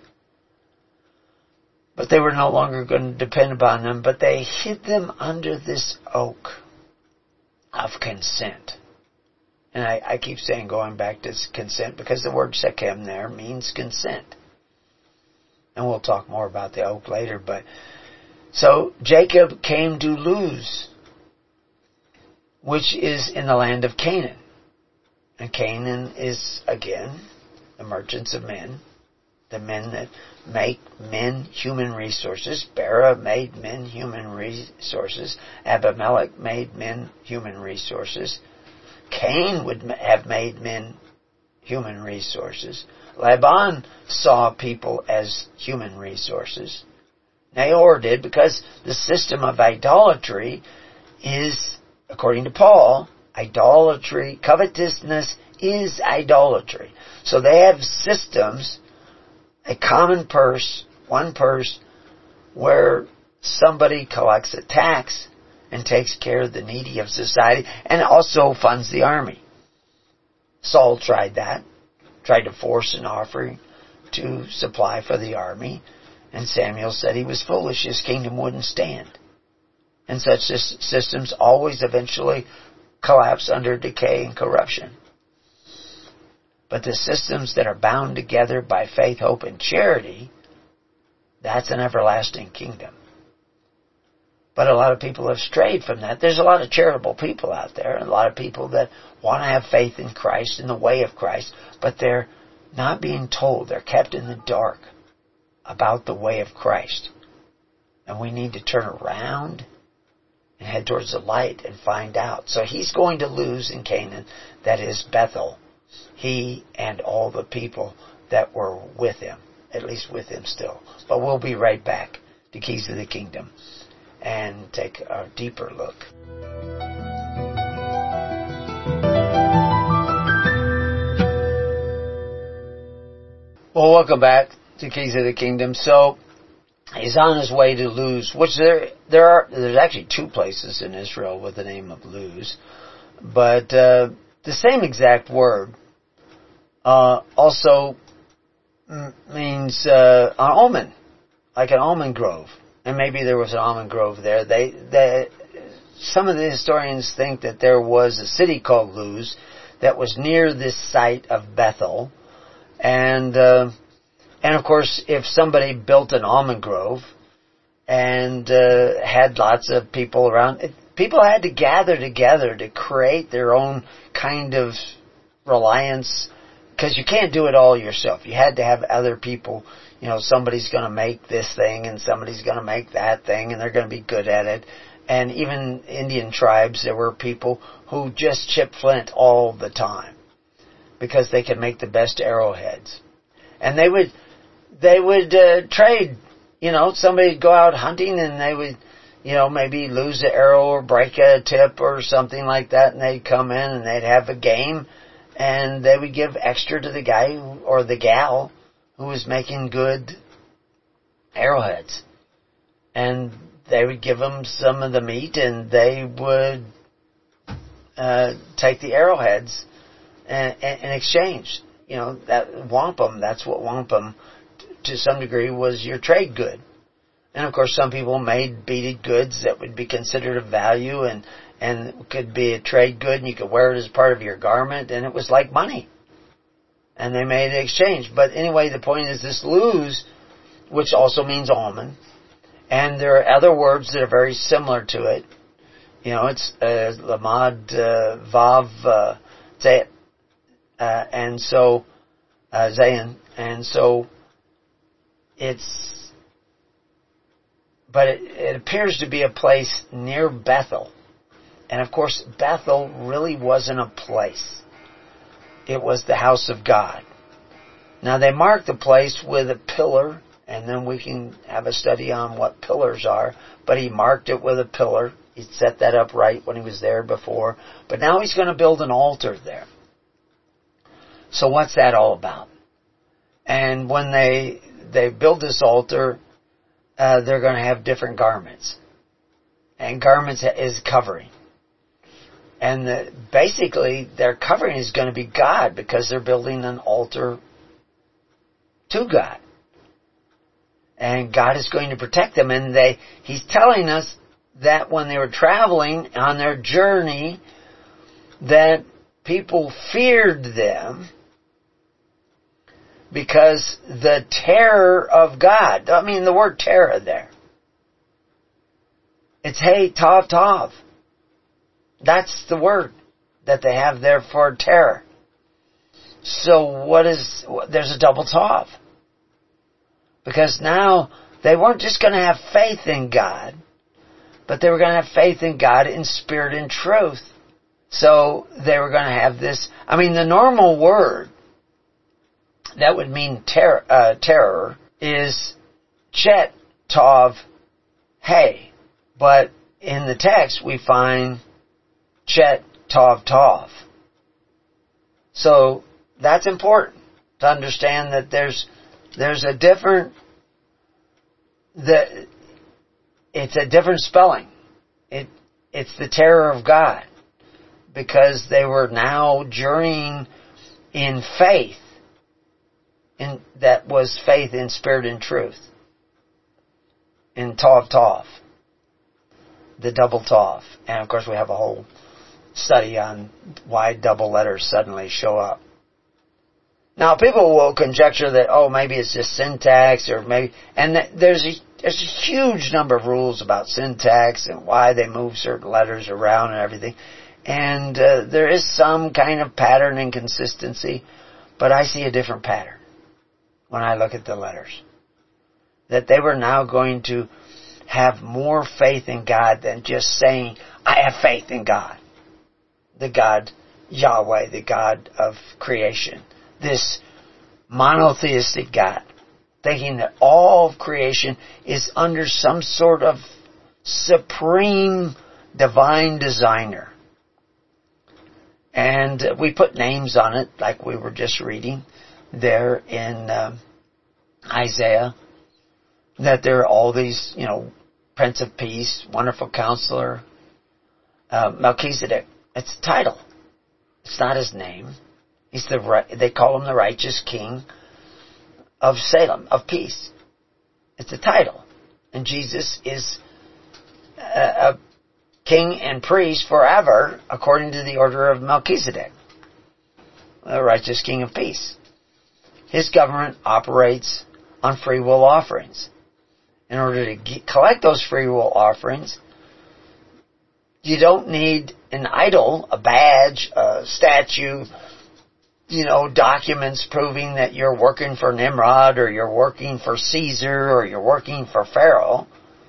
but they were no longer going to depend upon them, but they hid them under this oak of consent. And I keep saying, going back to consent, because the word Shechem there means consent. And we'll talk more about the oak later. But so Jacob came to Luz, which is in the land of Canaan. And Canaan is, again, the merchants of men, the men that make men human resources. Bera made men human resources. Abimelech made men human resources. Cain would have made men human resources. Laban saw people as human resources. Nahor did, because the system of idolatry is, according to Paul, idolatry, covetousness is idolatry. So they have systems, a common purse, one purse, where somebody collects a tax and takes care of the needy of society and also funds the army. Saul tried that, tried to force an offering to supply for the army, and Samuel said he was foolish, his kingdom wouldn't stand. And such systems always eventually collapse under decay and corruption. But the systems that are bound together by faith, hope, and charity, that's an everlasting kingdom. But a lot of people have strayed from that. There's a lot of charitable people out there, and a lot of people that want to have faith in Christ, in the way of Christ, but they're not being told. They're kept in the dark about the way of Christ. And we need to turn around and head towards the light and find out. So he's going to lose in Canaan, that is Bethel, he and all the people that were with him, at least with him still. But we'll be right back to Keys of the Kingdom and take a deeper look. Well, welcome back to Keys of the Kingdom. So he's on his way to Luz, which there's actually two places in Israel with the name of Luz, but the same exact word also means an almond, like an almond grove. And maybe there was an almond grove there. Some of the historians think that there was a city called Luz that was near this site of Bethel. And of course, if somebody built an almond grove and had lots of people around, people had to gather together to create their own kind of reliance, because you can't do it all yourself. You had to have other people. You know, somebody's going to make this thing and somebody's going to make that thing, and they're going to be good at it. And even Indian tribes, there were people who just chipped flint all the time because they could make the best arrowheads. And they would trade. You know, somebody would go out hunting and they would, you know, maybe lose an arrow or break a tip or something like that, and they'd come in and they'd have a game, and they would give extra to the guy or the gal who was making good arrowheads. And they would give them some of the meat, and they would take the arrowheads in exchange. You know, that wampum, that's what wampum, to some degree, was your trade good. And of course, some people made beaded goods that would be considered of value and could be a trade good, and you could wear it as part of your garment, and it was like money. And they made an exchange. But anyway, the point is this Luz, which also means almond, and there are other words that are very similar to it. You know, it's Lamad Vav Zayat, and so Zayin, and so but it appears to be a place near Bethel. And of course, Bethel really wasn't a place. It was the house of God. Now they marked the place with a pillar, and then we can have a study on what pillars are, but he marked it with a pillar. He set that up right when he was there before. But now he's going to build an altar there. So what's that all about? And when they build this altar, they're going to have different garments. And garments is covering. And basically, their covering is going to be God, because they're building an altar to God. And God is going to protect them. And he's telling us that when they were traveling on their journey, that people feared them because the terror of God. I mean, the word terror there. It's hey, tav, tav. That's the word that they have there for terror. So there's a double tav. Because now they weren't just going to have faith in God, but they were going to have faith in God in spirit and truth. So they were going to have this. I mean, the normal word that would mean terror is chet, tav, hey. But in the text we find chet, tav, tav. So that's important to understand that there's a different, it's a different spelling. It's the terror of God, because they were now journeying in faith, that was faith in spirit and truth. In tav, tav, the double tav. And of course we have a whole study on why double letters suddenly show up. Now, people will conjecture that, maybe it's just syntax, or maybe, and there's a huge number of rules about syntax and why they move certain letters around and everything. And there is some kind of pattern and consistency, but I see a different pattern when I look at the letters. That they were now going to have more faith in God than just saying, I have faith in God. The God Yahweh, the God of creation. This monotheistic God. Thinking that all of creation is under some sort of supreme divine designer. And we put names on it, like we were just reading there in Isaiah. That there are all these, Prince of Peace, Wonderful Counselor, Melchizedek. It's a title. It's not his name. They call him the righteous king of Salem, of peace. It's a title. And Jesus is a king and priest forever, according to the order of Melchizedek, the righteous king of peace. His government operates on free will offerings. In order to collect those free will offerings, you don't need an idol, a badge, a statue, documents proving that you're working for Nimrod, or you're working for Caesar, or you're working for Pharaoh.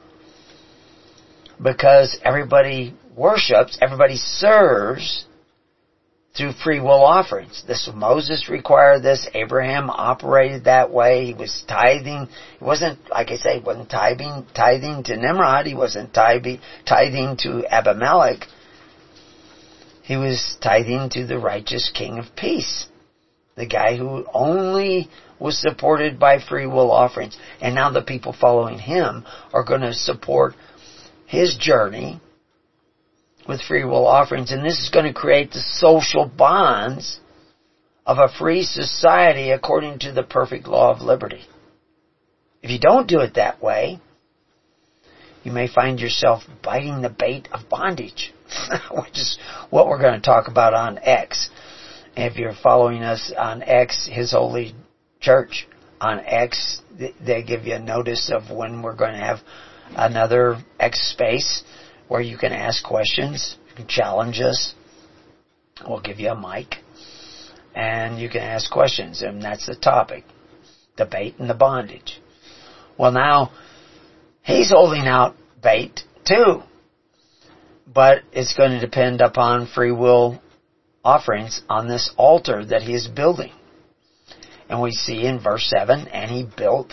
Because everybody worships, everybody serves through free will offerings. Moses required this. Abraham operated that way. He was tithing. He wasn't, like I say, he wasn't tithing to Nimrod. He wasn't tithing to Abimelech. He was tithing to the righteous king of peace. The guy who only was supported by free will offerings. And now the people following him are going to support his journey with free will offerings. And this is going to create the social bonds of a free society according to the perfect law of liberty. If you don't do it that way, you may find yourself biting the bait of bondage, which is what we're going to talk about on X. And if you're following us on X, His Holy Church, on X, they give you a notice of when we're going to have another X space where you can ask questions, you can challenge us. We'll give you a mic, and you can ask questions, and that's the topic, the bait and the bondage. Well, now, he's holding out bait too, but it's going to depend upon free will offerings on this altar that he is building. And we see in verse 7, and he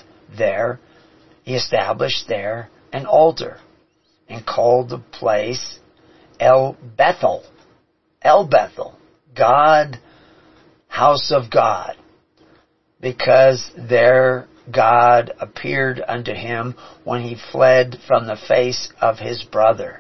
established there an altar, and called the place El Bethel, God, house of God, because there God appeared unto him when he fled from the face of his brother.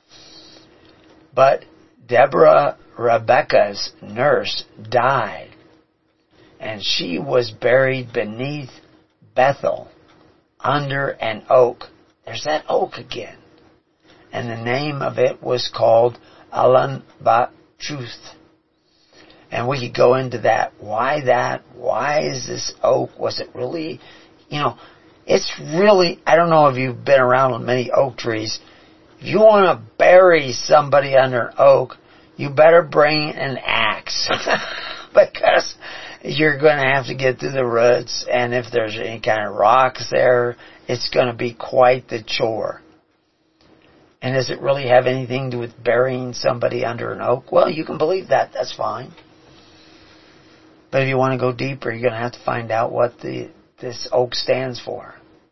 But Deborah, Rebekah's nurse, died, and she was buried beneath Bethel, under an oak. There's that oak again. And the name of it was called Allon Bachuth. And we could go into that. Why that? Why is this oak? Was it really, it's really, I don't know if you've been around many oak trees. If you want to bury somebody under an oak, you better bring an axe. Because you're going to have to get through the roots, and if there's any kind of rocks there, it's going to be quite the chore. And does it really have anything to do with burying somebody under an oak? Well, you can believe that. That's fine. But if you want to go deeper, you're going to have to find out what this oak stands for.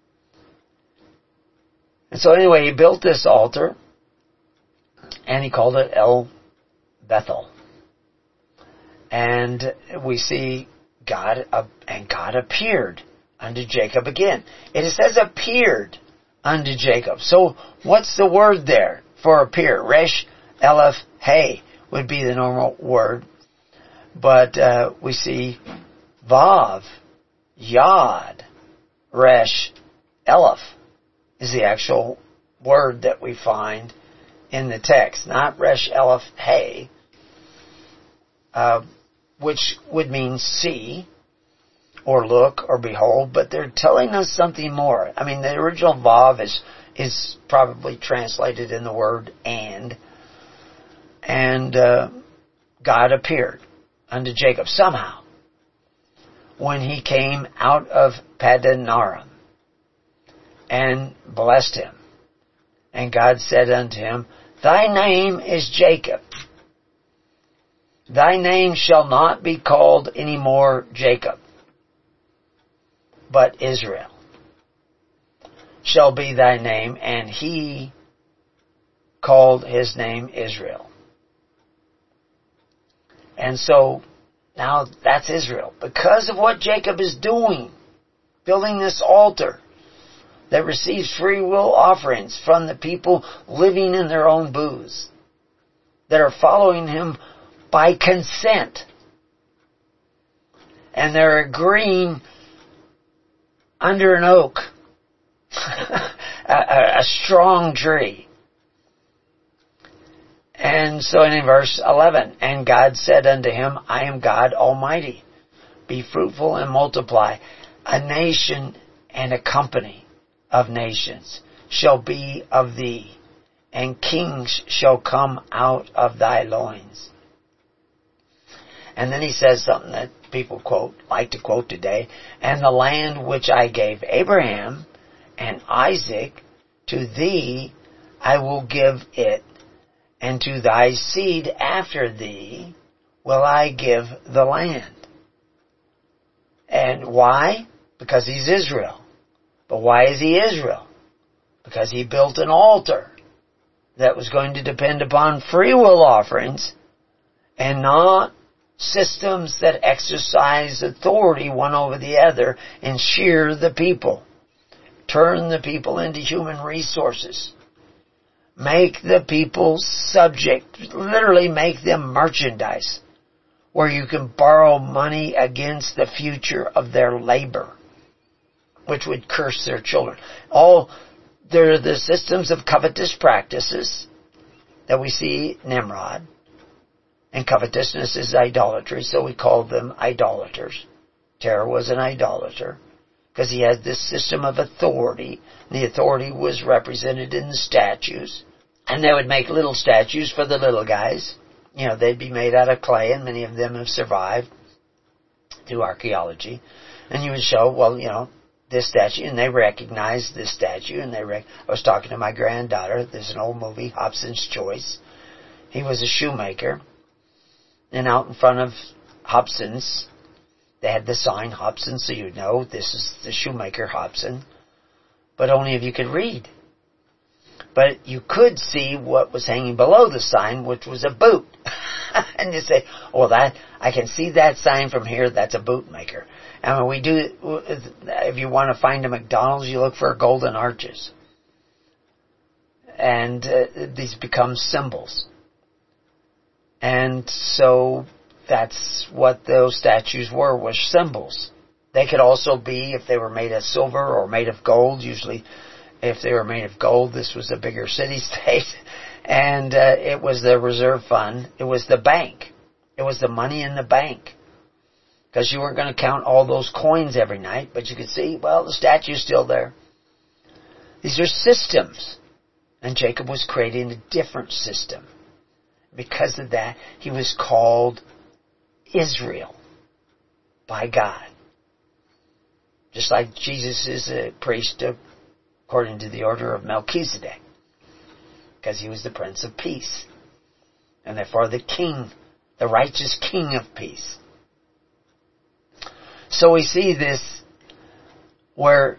And so anyway, he built this altar, and he called it El Bethel. And we see God appeared unto Jacob again. It says appeared unto Jacob. So what's the word there for appear? Resh, Aleph, Hey would be the normal word. But we see Vav, Yod, Resh, Aleph is the actual word that we find in the text, not Resh Aleph Hey, which would mean see, or look, or behold, but they're telling us something more. I mean, the original Vav is probably translated in the word and God appeared unto Jacob somehow when he came out of Paddan Aram and blessed him. And God said unto him, Thy name is Jacob. Thy name shall not be called any more Jacob, but Israel shall be thy name. And he called his name Israel. And so now that's Israel. Because of what Jacob is doing, building this altar that receives free will offerings from the people living in their own booths, that are following him by consent. And they're agreeing under an oak, a strong tree. And so in verse 11, And God said unto him, I am God Almighty. Be fruitful and multiply. A nation and a company of nations shall be of thee, and kings shall come out of thy loins. And then he says something that people like to quote today. And the land which I gave Abraham and Isaac, to thee I will give it, and to thy seed after thee will I give the land. And why? Because he's Israel. But why is he Israel? Because he built an altar that was going to depend upon free will offerings and not systems that exercise authority one over the other and shear the people. Turn the people into human resources. Make the people subject, literally make them merchandise, where you can borrow money against the future of their labor, which would curse their children. They're the systems of covetous practices that we see Nimrod. And covetousness is idolatry, so we call them idolaters. Terah was an idolater because he had this system of authority. And the authority was represented in the statues. And they would make little statues for the little guys. They'd be made out of clay, and many of them have survived through archaeology. And you would show, this statue, and they recognized this statue, and I was talking to my granddaughter. There's an old movie, Hobson's Choice. He was a shoemaker. And out in front of Hobson's, they had the sign Hobson, so you'd know this is the shoemaker Hobson. But only if you could read. But you could see what was hanging below the sign, which was a boot. And you say, I can see that sign from here, that's a boot maker. And when if you want to find a McDonald's, you look for golden arches. And these become symbols. And so that's what those statues was symbols. They could also be, if they were made of silver or made of gold, usually if they were made of gold, this was a bigger city-state. And it was the reserve fund. It was the bank. It was the money in the bank. Because you weren't going to count all those coins every night, but you could see, the statue's still there. These are systems. And Jacob was creating a different system. Because of that, he was called Israel by God. Just like Jesus is a priest according to the order of Melchizedek. Because he was the Prince of Peace. And therefore the King, the righteous King of Peace. So we see this where,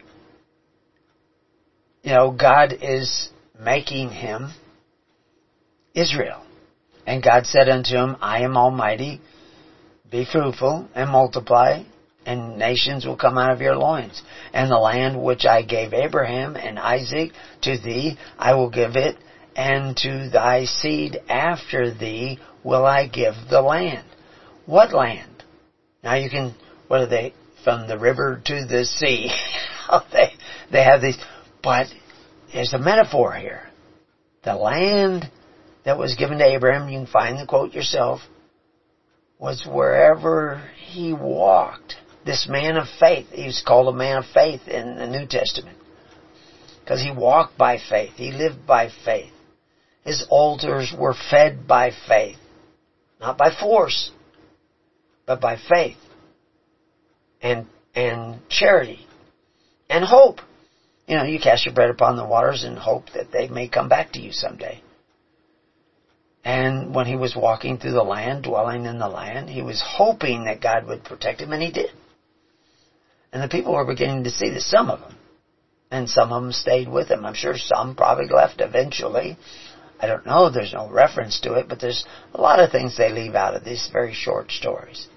God is making him Israel. And God said unto him, I am Almighty, be fruitful and multiply, and nations will come out of your loins. And the land which I gave Abraham and Isaac, to thee I will give it, and to thy seed after thee will I give the land. What land? Now you can, what are they? From the river to the sea. they have these, but there's a metaphor here. The land that was given to Abraham, you can find the quote yourself, was wherever he walked. This man of faith, he was called a man of faith in the New Testament. Because he walked by faith. He lived by faith. His altars were fed by faith. Not by force, but by faith. And charity. And hope. You cast your bread upon the waters and hope that they may come back to you someday. And when he was walking through the land, dwelling in the land, he was hoping that God would protect him, and he did. And the people were beginning to see that, some of them. And some of them stayed with him. I'm sure some probably left eventually. I don't know. There's no reference to it, but there's a lot of things they leave out of these very short stories.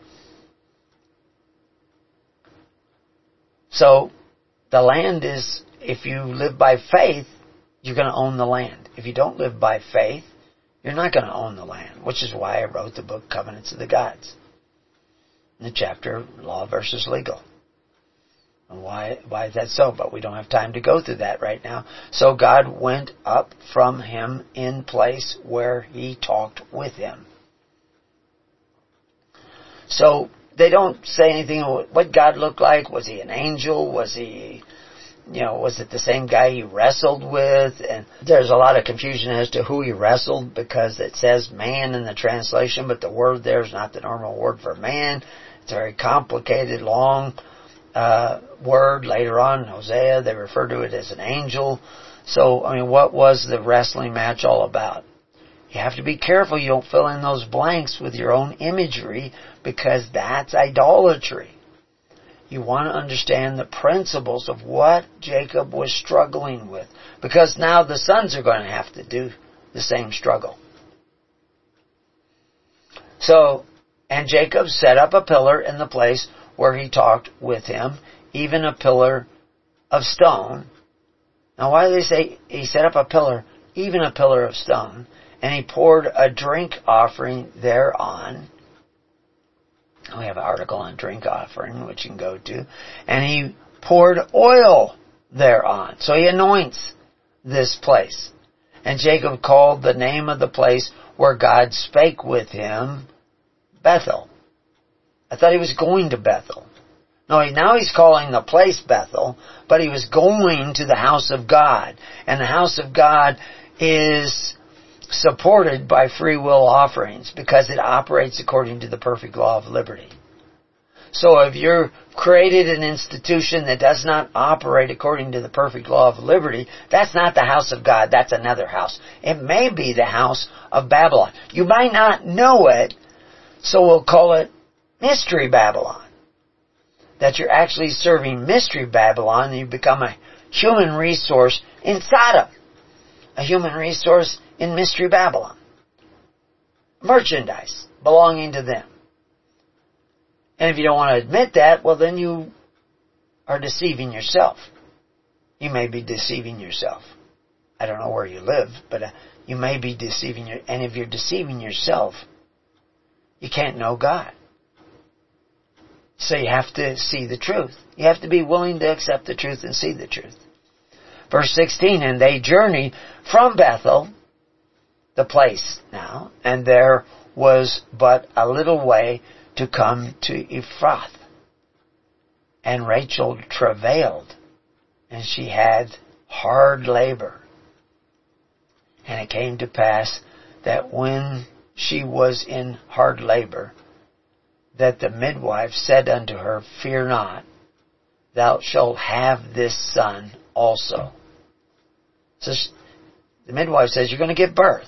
So, the land is, if you live by faith, you're going to own the land. If you don't live by faith, you're not going to own the land, which is why I wrote the book Covenants of the Gods. In the chapter, Law versus Legal. And why is that so? But we don't have time to go through that right now. So God went up from him in place where he talked with him. So they don't say anything what God looked like. Was he an angel? Was he, was it the same guy he wrestled with? And there's a lot of confusion as to who he wrestled, because it says man in the translation, but the word there is not the normal word for man. It's a very complicated, long word. Later on in Hosea, they refer to it as an angel. So, what was the wrestling match all about? You have to be careful you don't fill in those blanks with your own imagery, because that's idolatry. You want to understand the principles of what Jacob was struggling with, because now the sons are going to have to do the same struggle. So, and Jacob set up a pillar in the place where he talked with him, even a pillar of stone. Now, why do they say he set up a pillar, even a pillar of stone, and he poured a drink offering thereon? We have an article on drink offering, which you can go to. And he poured oil thereon. So he anoints this place. And Jacob called the name of the place where God spake with him Bethel. I thought he was going to Bethel. No, now he's calling the place Bethel, but he was going to the house of God. And the house of God is supported by free will offerings, because it operates according to the perfect law of liberty. So if you're created an institution that does not operate according to the perfect law of liberty, that's not the house of God, that's another house. It may be the house of Babylon. You might not know it, so we'll call it Mystery Babylon. That you're actually serving Mystery Babylon, and you become a human resource in Sodom. A human resource in Mystery Babylon. Merchandise belonging to them. And if you don't want to admit that, well, then you are deceiving yourself. You may be deceiving yourself. I don't know where you live, but you may be deceiving and if you're deceiving yourself, you can't know God. So you have to see the truth. You have to be willing to accept the truth and see the truth. Verse 16, and they journeyed from Bethel, the place now, and there was but a little way to come to Ephrath. And Rachel travailed, and she had hard labor. And it came to pass that when she was in hard labor, that the midwife said unto her, fear not, thou shalt have this son also. So the midwife says, you're going to give birth.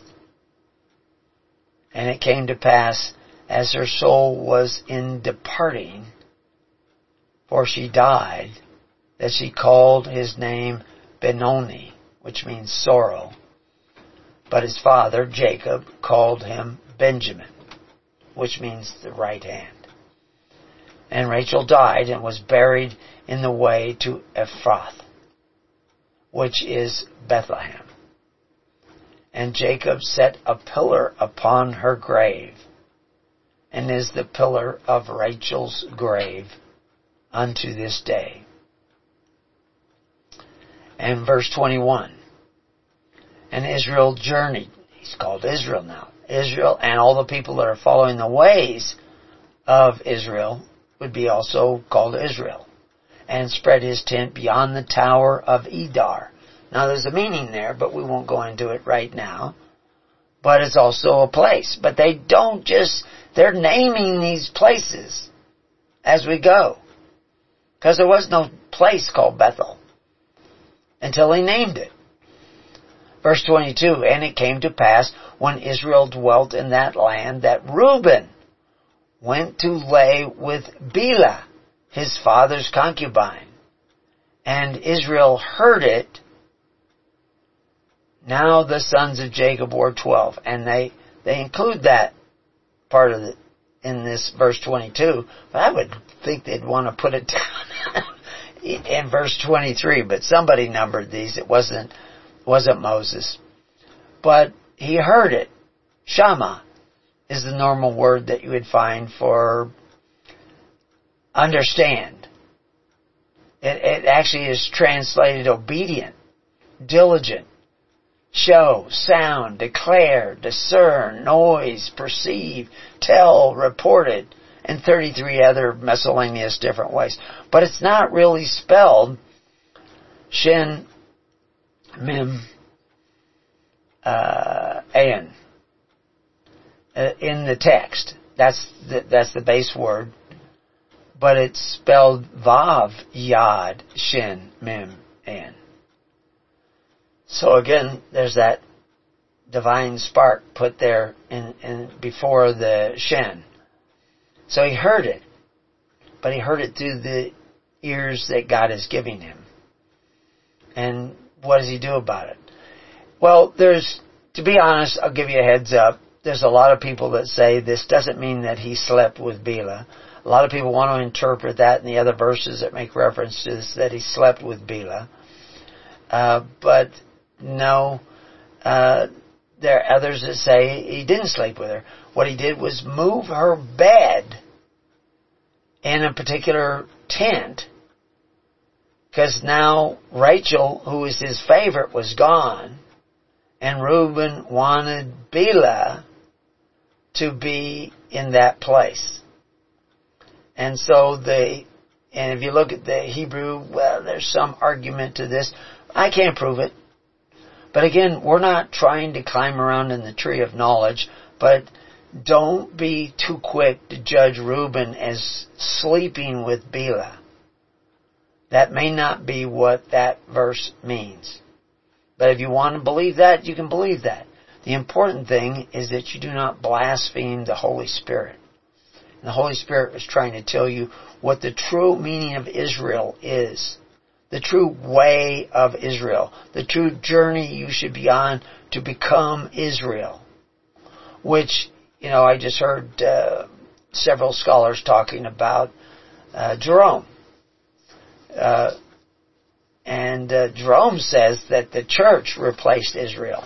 And it came to pass, as her soul was in departing, for she died, that she called his name Benoni, which means sorrow. But his father, Jacob, called him Benjamin, which means the right hand. And Rachel died and was buried in the way to Ephrath, which is Bethlehem. And Jacob set a pillar upon her grave, and is the pillar of Rachel's grave unto this day. And verse 21, and Israel journeyed. He's called Israel now. Israel and all the people that are following the ways of Israel would be also called Israel. And spread his tent beyond the tower of Edar. Now there's a meaning there, but we won't go into it right now. But it's also a place. But they don't just, they're naming these places as we go. Because there was no place called Bethel until he named it. Verse 22, and it came to pass when Israel dwelt in that land that Reuben went to lay with Bilhah, his father's concubine. And Israel heard it. Now the sons of Jacob were 12. And they include that part of it in this verse 22. But I would think they'd want to put it down in verse 23. But somebody numbered these. It wasn't Moses. But he heard it. Shama is the normal word that you would find for understand. It actually is translated obedient, diligent, show, sound, declare, discern, noise, perceive, tell, reported, and 33 other miscellaneous different ways. But it's not really spelled Shin, Mem, An in the text. That's the base word. But it's spelled Vav, Yad, Shin, Mem, An. So again, there's that divine spark put there in before the Shin. So he heard it. But he heard it through the ears that God is giving him. And what does he do about it? Well, to be honest, I'll give you a heads up. There's a lot of people that say this doesn't mean that he slept with Bilhah. A lot of people want to interpret that in the other verses that make reference to this, that he slept with Bilhah. But no, there are others that say he didn't sleep with her. What he did was move her bed in a particular tent, because now Rachel, who was his favorite, was gone, and Reuben wanted Bilhah to be in that place. And so and if you look at the Hebrew, well, there's some argument to this. I can't prove it. But again, we're not trying to climb around in the tree of knowledge, but don't be too quick to judge Reuben as sleeping with Bilhah. That may not be what that verse means. But if you want to believe that, you can believe that. The important thing is that you do not blaspheme the Holy Spirit. And the Holy Spirit was trying to tell you what the true meaning of Israel is. The true way of Israel. The true journey you should be on to become Israel. Which, I just heard several scholars talking about Jerome. And Jerome says that the church replaced Israel.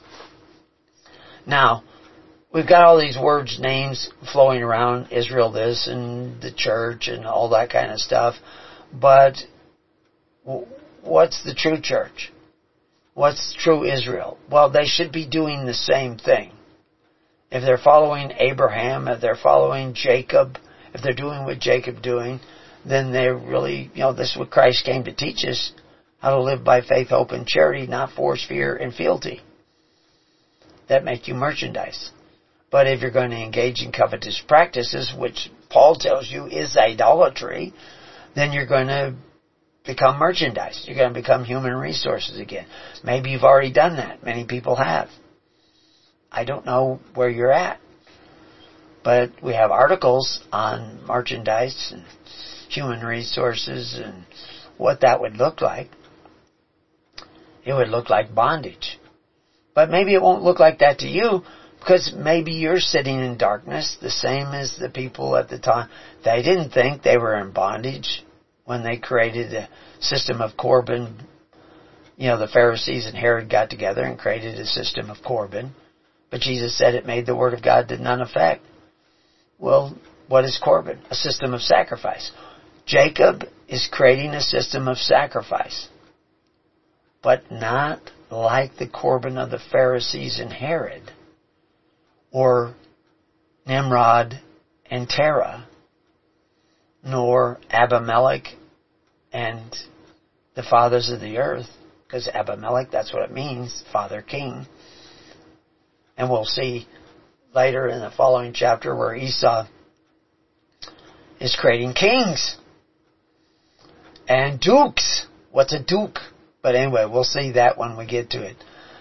Now, we've got all these words, names flowing around, Israel this and the church and all that kind of stuff. But what's the true church? What's true Israel? Well, they should be doing the same thing. If they're following Abraham, if they're following Jacob, if they're doing what Jacob doing, then they're really, this is what Christ came to teach us, how to live by faith, hope, and charity, not force, fear, and fealty. That make you merchandise. But if you're going to engage in covetous practices, which Paul tells you is idolatry, then you're going to become merchandise. You're going to become human resources again. Maybe you've already done that. Many people have. I don't know where you're at. But we have articles on merchandise and human resources and what that would look like. It would look like bondage. But maybe it won't look like that to you, because maybe you're sitting in darkness, the same as the people at the time. They didn't think they were in bondage when they created a system of Corban. The Pharisees and Herod got together and created a system of Corban. But Jesus said it made the Word of God to none effect. Well, what is Corban? A system of sacrifice. Jacob is creating a system of sacrifice, but not like the Corban of the Pharisees and Herod, or Nimrod and Terah, nor Abimelech and the fathers of the earth, because Abimelech, that's what it means, father king. And we'll see later in the following chapter where Esau is creating kings and dukes. What's a duke? But anyway, we'll see that when we get to it.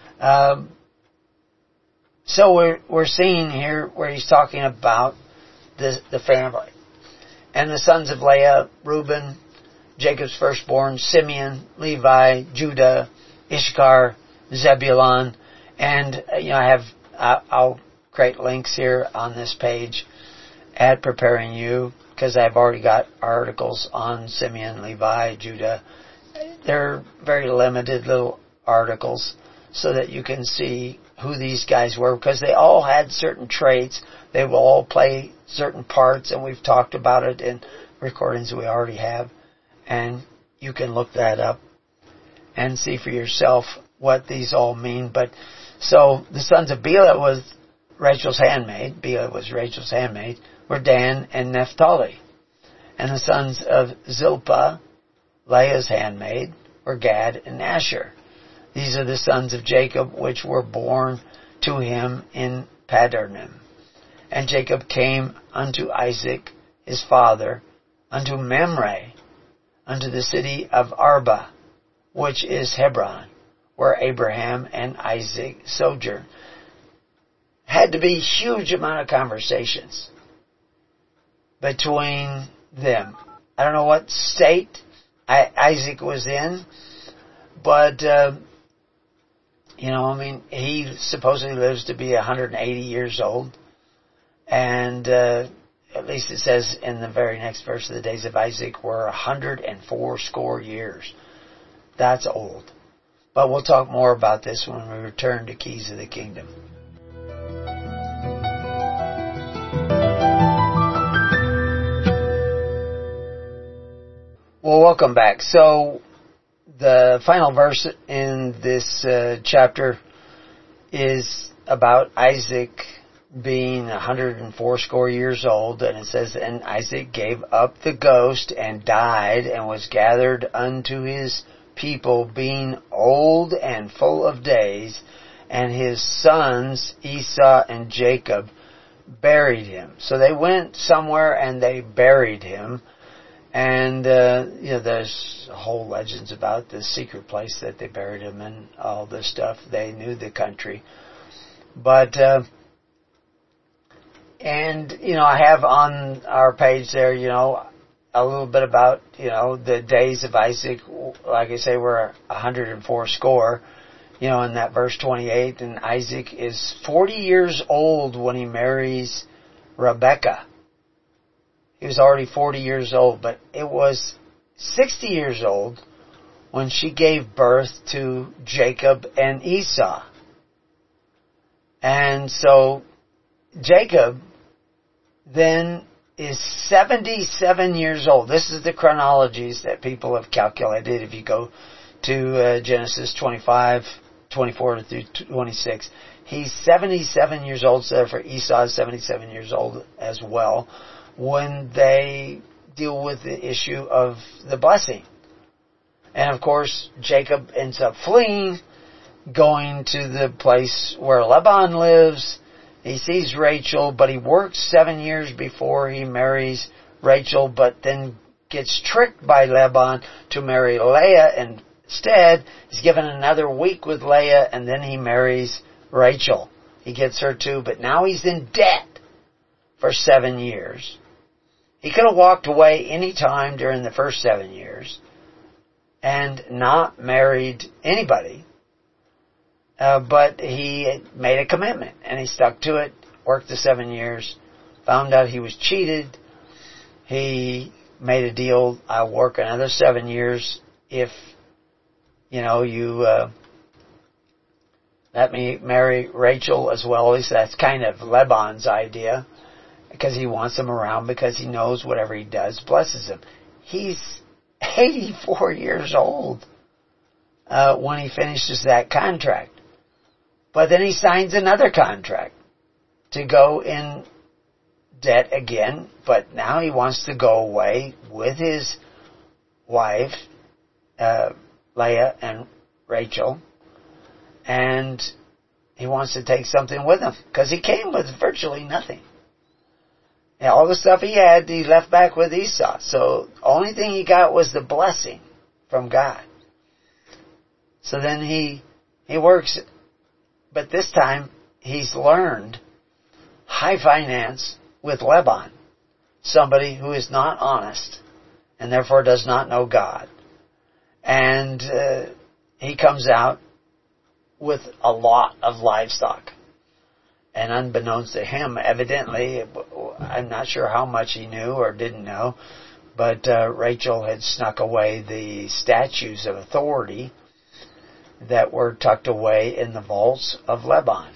So we're seeing here where he's talking about the family. And the sons of Leah, Reuben, Jacob's firstborn, Simeon, Levi, Judah, Issachar, Zebulun, and I'll create links here on this page at Preparing You, because I've already got articles on Simeon, Levi, Judah. They're very limited little articles so that you can see who these guys were, because they all had certain traits. They will all play certain parts, and we've talked about it in recordings we already have. And you can look that up and see for yourself what these all mean. But so the sons of Bilhah was Rachel's handmaid. Bilhah was Rachel's handmaid, were Dan and Naphtali. And the sons of Zilpah, Leah's handmaid, were Gad and Asher. These are the sons of Jacob, which were born to him in Padanaram. And Jacob came unto Isaac, his father, unto Mamre, unto the city of Arba, which is Hebron, where Abraham and Isaac sojourned. Had to be a huge amount of conversations between them. I don't know what state Isaac was in, but, he supposedly lives to be 180 years old. And at least it says in the very next verse, the days of Isaac were 180 years. That's old. But we'll talk more about this when we return to Keys of the Kingdom. Well, welcome back. So, the final verse in this chapter is about Isaac being 180 years old, and it says, and Isaac gave up the ghost and died and was gathered unto his people, being old and full of days, and his sons Esau and Jacob buried him. So they went somewhere and they buried him. And, there's whole legends about the secret place that they buried him and all this stuff. They knew the country. But, I have on our page there, a little bit about, the days of Isaac, like I say, were 180, in that verse 28. And Isaac is 40 years old when he marries Rebekah. He was already 40 years old, but it was 60 years old when she gave birth to Jacob and Esau. And so Jacob then is 77 years old. This is the chronologies that people have calculated. If you go to Genesis 25, 24 through 26, he's 77 years old. So therefore Esau is 77 years old as well, when they deal with the issue of the blessing. And of course, Jacob ends up fleeing, going to the place where Laban lives. He sees Rachel, but he works 7 years before he marries Rachel, but then gets tricked by Laban to marry Leah instead. He's given another week with Leah, and then he marries Rachel. He gets her too, but now he's in debt for 7 years. He could have walked away any time during the first 7 years and not married anybody. But he made a commitment and he stuck to it, worked the 7 years, found out he was cheated. He made a deal, I'll work another 7 years if, you let me marry Rachel as well. At least that's kind of Laban's idea, because he wants him around, because he knows whatever he does blesses him. He's 84 years old. when he finishes that contract. But then he signs another contract to go in debt again, but now he wants to go away with his wife, Leah and Rachel, and he wants to take something with him, because he came with virtually nothing. And all the stuff he had, he left back with Esau. So the only thing he got was the blessing from God. So then he works, but this time he's learned high finance with Laban, somebody who is not honest and therefore does not know God. And he comes out with a lot of livestock. And unbeknownst to him, evidently, I'm not sure how much he knew or didn't know, but Rachel had snuck away the statues of authority that were tucked away in the vaults of Laban.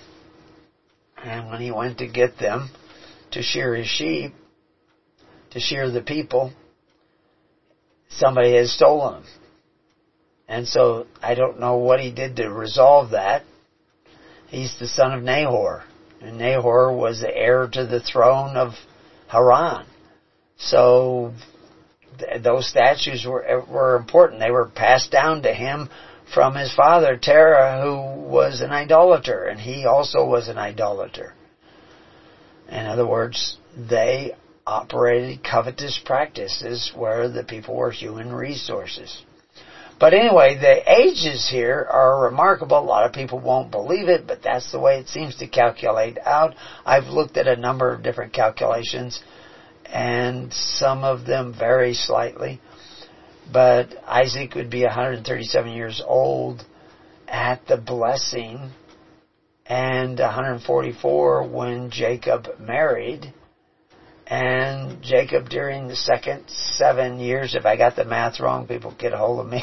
And when he went to get them to shear his sheep, to shear the people, somebody had stolen them. And so I don't know what he did to resolve that. He's the son of Nahor. And Nahor was the heir to the throne of Haran. So those statues were important. They were passed down to him from his father, Terah, who was an idolater. And he also was an idolater. In other words, they operated covetous practices where the people were human resources. But anyway, the ages here are remarkable. A lot of people won't believe it, but that's the way it seems to calculate out. I've looked at a number of different calculations, and some of them vary slightly. But Isaac would be 137 years old at the blessing, and 144 when Jacob married. And Jacob, during the second 7 years, if I got the math wrong, people get a hold of me,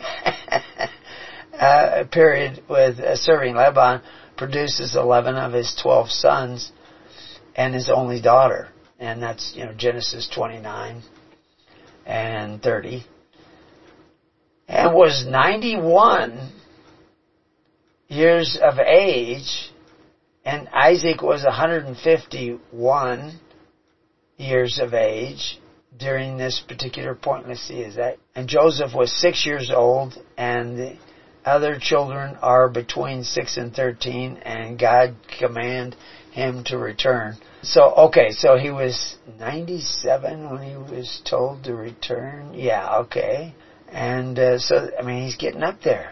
period with serving Laban, produces 11 of his 12 sons and his only daughter. And that's, Genesis 29 and 30. And was 91 years of age, and Isaac was 151 years of age during this particular point. Let's see, and Joseph was 6 years old, and the other children are between 6 and 13, and God commanded him to return. So he was 97 when he was told to return. Yeah, okay. And he's getting up there.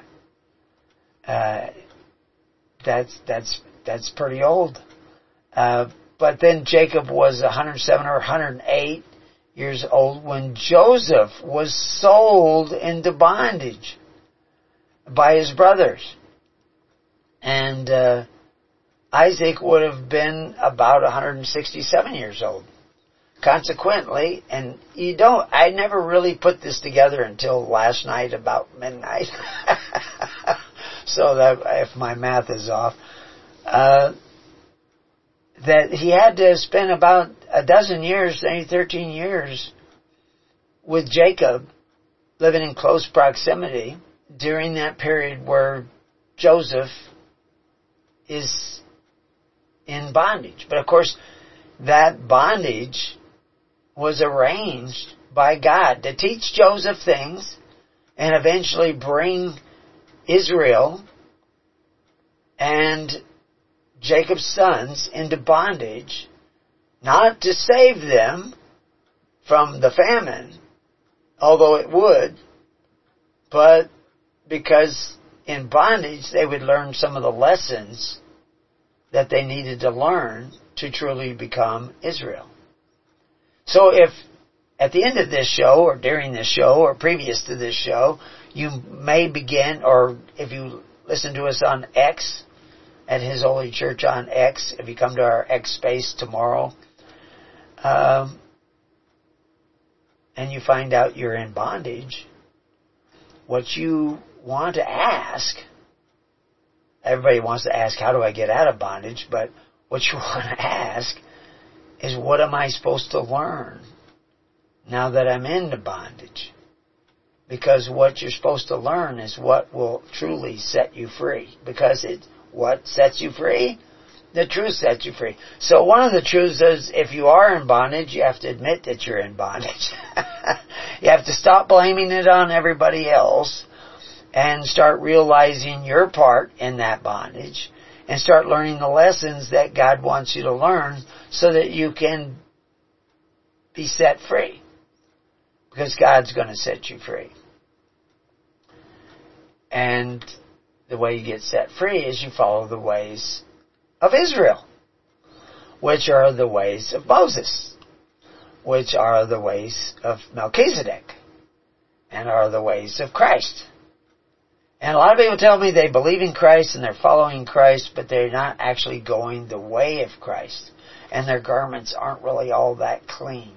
That's pretty old. But then Jacob was 107 or 108 years old when Joseph was sold into bondage by his brothers. And Isaac would have been about 167 years old. Consequently, and I never really put this together until last night about midnight. So that if my math is off, that he had to spend about a dozen years, maybe 13 years, with Jacob, living in close proximity during that period where Joseph is in bondage. But of course, that bondage was arranged by God to teach Joseph things and eventually bring Israel and Jacob's sons into bondage, not to save them from the famine, although it would, but because in bondage they would learn some of the lessons that they needed to learn to truly become Israel. So if at the end of this show, or during this show, or previous to this show, you may begin, or if you listen to us on X, at His Holy Church on X, if you come to our X space tomorrow, and you find out you're in bondage, what you want to ask, everybody wants to ask, how do I get out of bondage? But what you want to ask is, what am I supposed to learn now that I'm into bondage? Because what you're supposed to learn is what will truly set you free. Because what sets you free? The truth sets you free. So one of the truths is, if you are in bondage, you have to admit that you're in bondage. You have to stop blaming it on everybody else and start realizing your part in that bondage and start learning the lessons that God wants you to learn so that you can be set free. Because God's going to set you free. And the way you get set free is you follow the ways of Israel, which are the ways of Moses, which are the ways of Melchizedek, and are the ways of Christ. And a lot of people tell me they believe in Christ and they're following Christ, but they're not actually going the way of Christ. And their garments aren't really all that clean.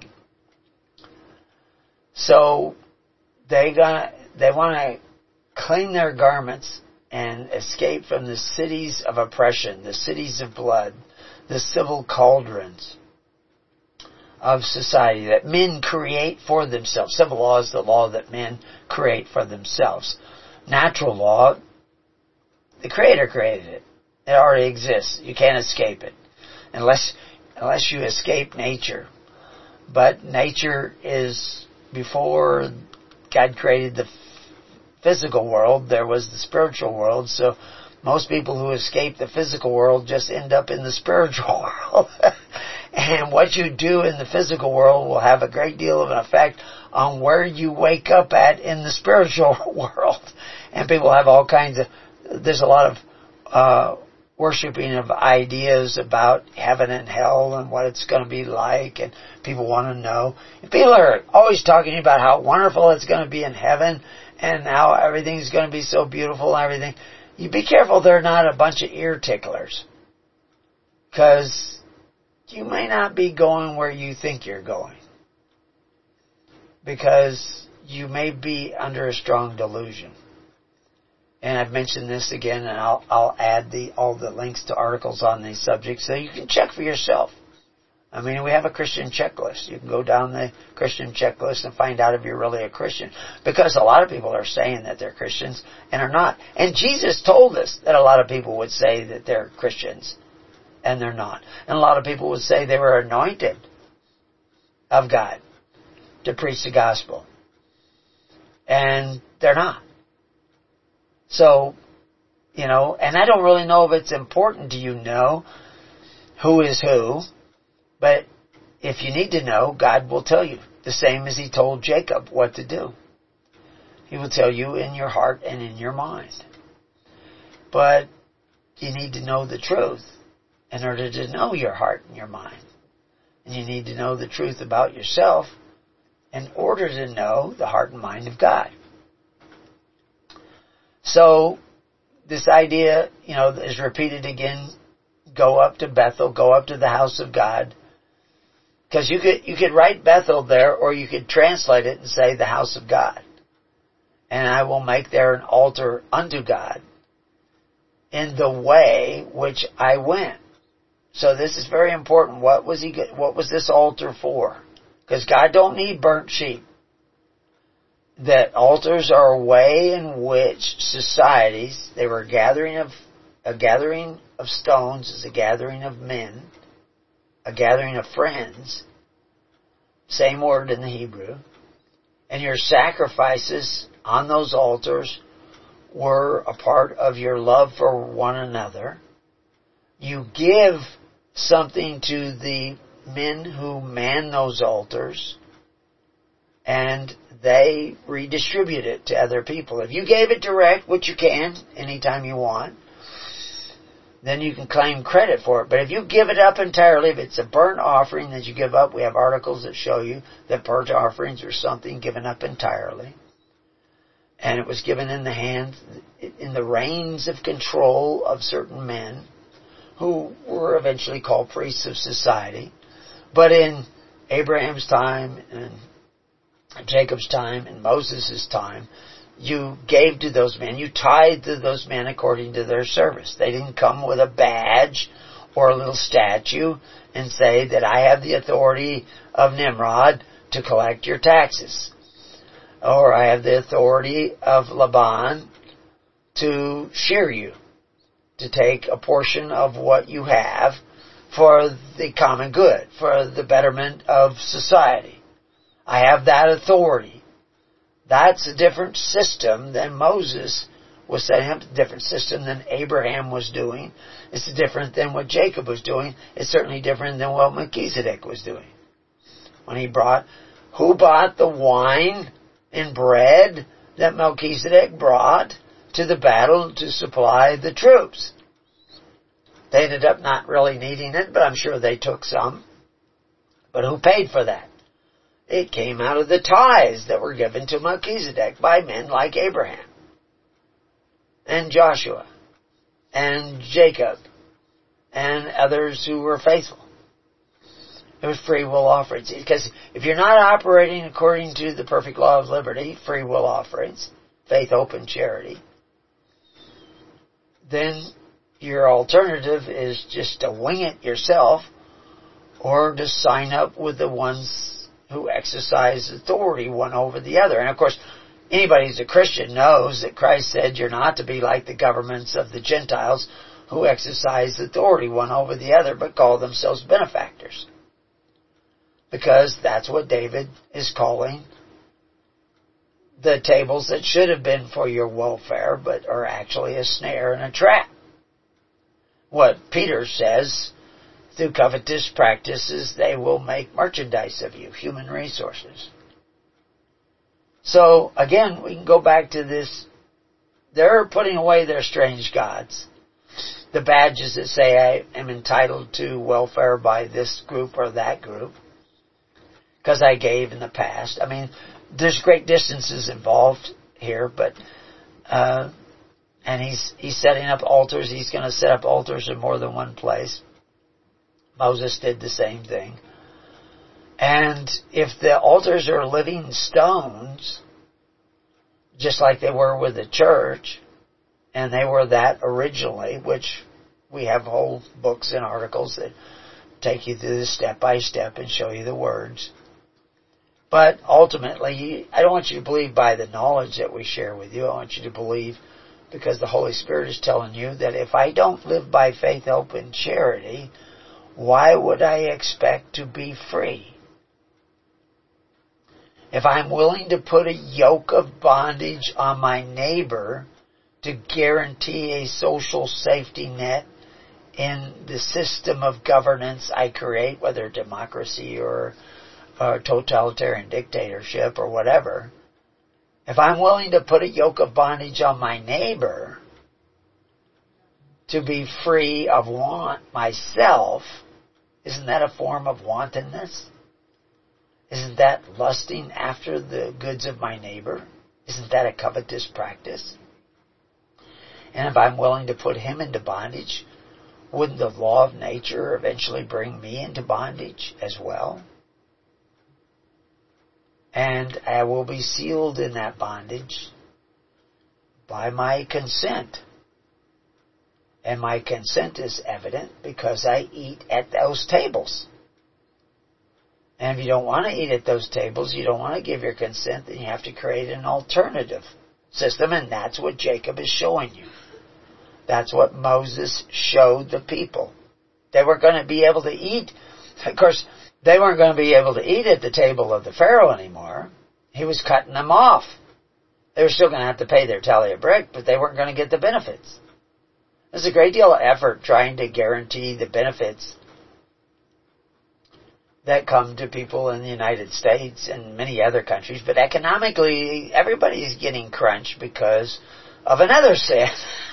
So they want to clean their garments and escape from the cities of oppression, the cities of blood, the civil cauldrons of society that men create for themselves. Civil law is the law that men create for themselves. Natural law, the Creator created it. It already exists. You can't escape it unless you escape nature. But nature is, before God created the physical world, there was the spiritual world. So most people who escape the physical world just end up in the spiritual world. And what you do in the physical world will have a great deal of an effect on where you wake up at in the spiritual world. And people have all kinds of, there's a lot of worshiping of ideas about heaven and hell and what it's going to be like, and people want to know. And people are always talking about how wonderful it's going to be in heaven and how everything's going to be so beautiful and everything. You be careful they're not a bunch of ear ticklers, because you may not be going where you think you're going, because you may be under a strong delusion. And I've mentioned this again, and I'll add all the links to articles on these subjects so you can check for yourself. I mean, we have a Christian checklist. You can go down the Christian checklist and find out if you're really a Christian. Because a lot of people are saying that they're Christians and are not. And Jesus told us that a lot of people would say that they're Christians and they're not. And a lot of people would say they were anointed of God to preach the gospel. And they're not. So, and I don't really know if it's important to you know who is who, but if you need to know, God will tell you, the same as He told Jacob what to do. He will tell you in your heart and in your mind. But you need to know the truth in order to know your heart and your mind. And you need to know the truth about yourself in order to know the heart and mind of God. So, this idea, is repeated again. Go up to Bethel, go up to the house of God. Because you could write Bethel there, or you could translate it and say the house of God. And I will make there an altar unto God in the way which I went. So this is very important. What was this altar for? Because God don't need burnt sheep. That altars are a way in which societies, they were a gathering of stones is a gathering of men, a gathering of friends, same word in the Hebrew, and your sacrifices on those altars were a part of your love for one another. You give something to the men who man those altars, and they redistribute it to other people. If you gave it direct, which you can anytime you want, then you can claim credit for it. But if you give it up entirely, if it's a burnt offering that you give up, we have articles that show you that burnt offerings are something given up entirely. And it was given in the hands, in the reins of control of certain men who were eventually called priests of society. But in Abraham's time and Jacob's time and Moses' time, you gave to those men, you tithed to those men according to their service. They didn't come with a badge or a little statue and say that I have the authority of Nimrod to collect your taxes. or I have the authority of Laban to shear you, to take a portion of what you have for the common good, for the betterment of society. I have that authority. That's a different system than Moses was setting up, a different system than Abraham was doing. It's different than what Jacob was doing. It's certainly different than what Melchizedek was doing. When he who bought the wine and bread that Melchizedek brought to the battle to supply the troops? They ended up not really needing it, but I'm sure they took some. But who paid for that? It came out of the tithes that were given to Melchizedek by men like Abraham and Joshua and Jacob and others who were faithful. It was free will offerings. Because if you're not operating according to the perfect law of liberty, free will offerings, faith, hope, and charity, then your alternative is just to wing it yourself or to sign up with the ones who exercise authority one over the other. And of course, anybody who's a Christian knows that Christ said you're not to be like the governments of the Gentiles who exercise authority one over the other but call themselves benefactors. Because that's what David is calling the tables that should have been for your welfare but are actually a snare and a trap. What Peter says, through covetous practices, they will make merchandise of you, human resources. So, again, we can go back to this. They're putting away their strange gods. The badges that say I am entitled to welfare by this group or that group, because I gave in the past. I mean, there's great distances involved here, but and he's setting up altars. He's going to set up altars in more than one place. Moses did the same thing. And if the altars are living stones, just like they were with the church, and they were that originally, which we have whole books and articles that take you through this step by step and show you the words. But ultimately, I don't want you to believe by the knowledge that we share with you. I want you to believe because the Holy Spirit is telling you that if I don't live by faith, hope, and charity, why would I expect to be free? If I'm willing to put a yoke of bondage on my neighbor to guarantee a social safety net in the system of governance I create, whether democracy or totalitarian dictatorship or whatever, if I'm willing to put a yoke of bondage on my neighbor to be free of want myself, isn't that a form of wantonness? Isn't that lusting after the goods of my neighbor? Isn't that a covetous practice? And if I'm willing to put him into bondage, wouldn't the law of nature eventually bring me into bondage as well? And I will be sealed in that bondage by my consent. And my consent is evident because I eat at those tables. And if you don't want to eat at those tables, you don't want to give your consent, then you have to create an alternative system, and that's what Jacob is showing you. That's what Moses showed the people. They were going to be able to eat. Of course, they weren't going to be able to eat at the table of the Pharaoh anymore. He was cutting them off. They were still going to have to pay their tally of brick, but they weren't going to get the benefits. There's a great deal of effort trying to guarantee the benefits that come to people in the United States and many other countries. But economically, everybody's getting crunched because of another sin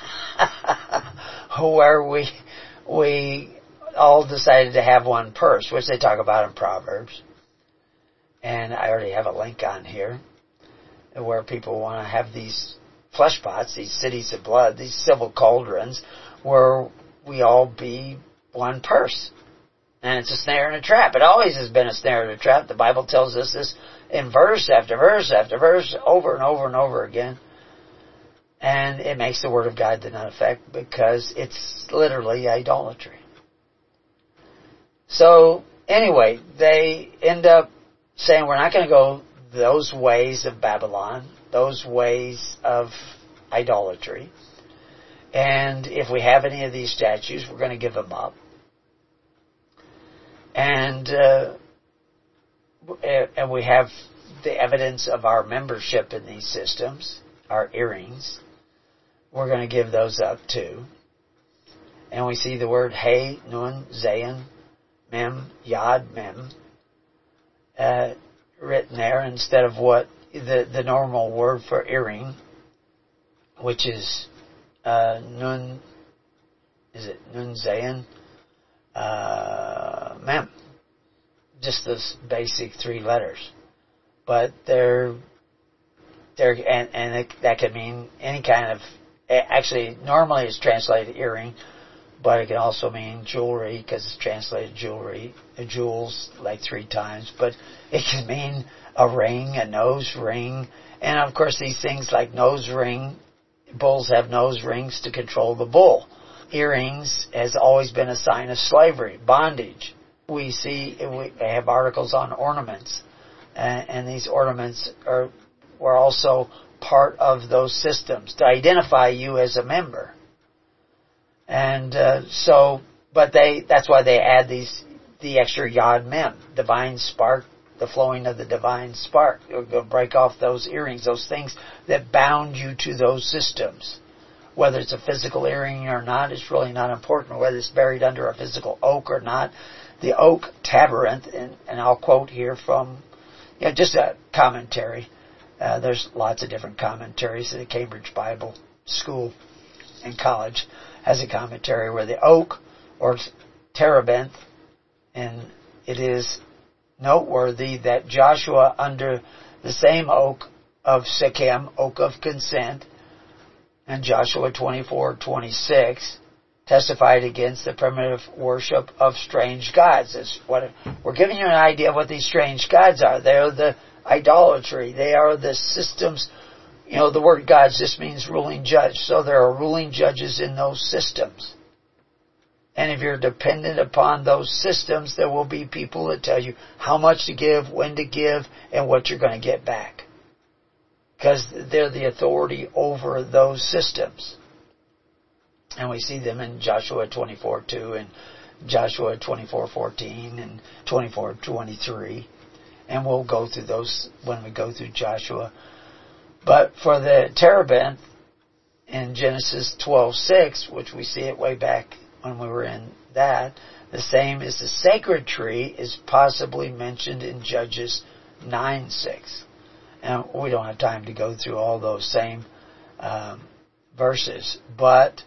where we all decided to have one purse, which they talk about in Proverbs. And I already have a link on here where people want to have these flesh pots, these cities of blood, these civil cauldrons, where we all be one purse. And it's a snare and a trap. It always has been a snare and a trap. The Bible tells us this in verse after verse after verse, over and over and over again. And it makes the Word of God to none effect because it's literally idolatry. So, anyway, they end up saying, we're not going to go those ways of Babylon, those ways of idolatry. And if we have any of these statues, we're going to give them up. And we have the evidence of our membership in these systems, our earrings. We're going to give those up too. And we see the word He, Nun, Zayin, Mem, Yod, Mem, written there instead of what the normal word for earring, which is Nun, is it Nun, Zayin, Mem. Just those basic 3 letters. But that could mean any kind of, actually normally it's translated earring, but it can also mean jewelry, because it's translated jewelry, jewels like 3 times, but it can mean a ring, a nose ring, and of course these things like nose ring, bulls have nose rings to control the bull. Earrings has always been a sign of slavery, bondage. We have articles on ornaments, and these ornaments were also part of those systems to identify you as a member. And that's why they add the extra Yod Mem, divine spark, the flowing of the divine spark. It will break off those earrings, those things that bound you to those systems. Whether it's a physical earring or not, it's really not important. Whether it's buried under a physical oak or not. The oak tabernacle, and I'll quote here from just a commentary. There's lots of different commentaries. The Cambridge Bible School and College has a commentary where the oak, or terebinth, and it is noteworthy that Joshua, under the same oak of Shechem, oak of consent, and Joshua 24:26, testified against the primitive worship of strange gods. We're giving you an idea of what these strange gods are. They are the idolatry. They are the systems. The word gods just means ruling judge. So there are ruling judges in those systems. And if you're dependent upon those systems, there will be people that tell you how much to give, when to give, and what you're going to get back. Because they're the authority over those systems. And we see them in Joshua 24:2 and Joshua 24:14 and 24:23. And we'll go through those when we go through Joshua. But for the terebinth in Genesis 12:6, which we see it way back when we were in that, the same as the sacred tree is possibly mentioned in Judges 9:6. And we don't have time to go through all those same verses, but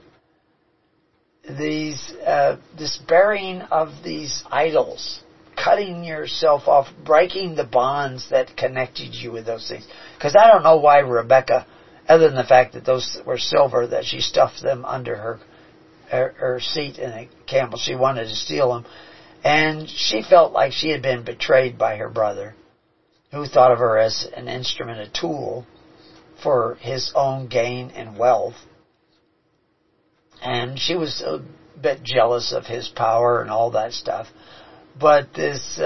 this burying of these idols, cutting yourself off, breaking the bonds that connected you with those things. Because I don't know why Rebecca, other than the fact that those were silver, that she stuffed them under her seat in a camel. She wanted to steal them. And she felt like she had been betrayed by her brother, who thought of her as an instrument, a tool for his own gain and wealth. And she was a bit jealous of his power and all that stuff. But this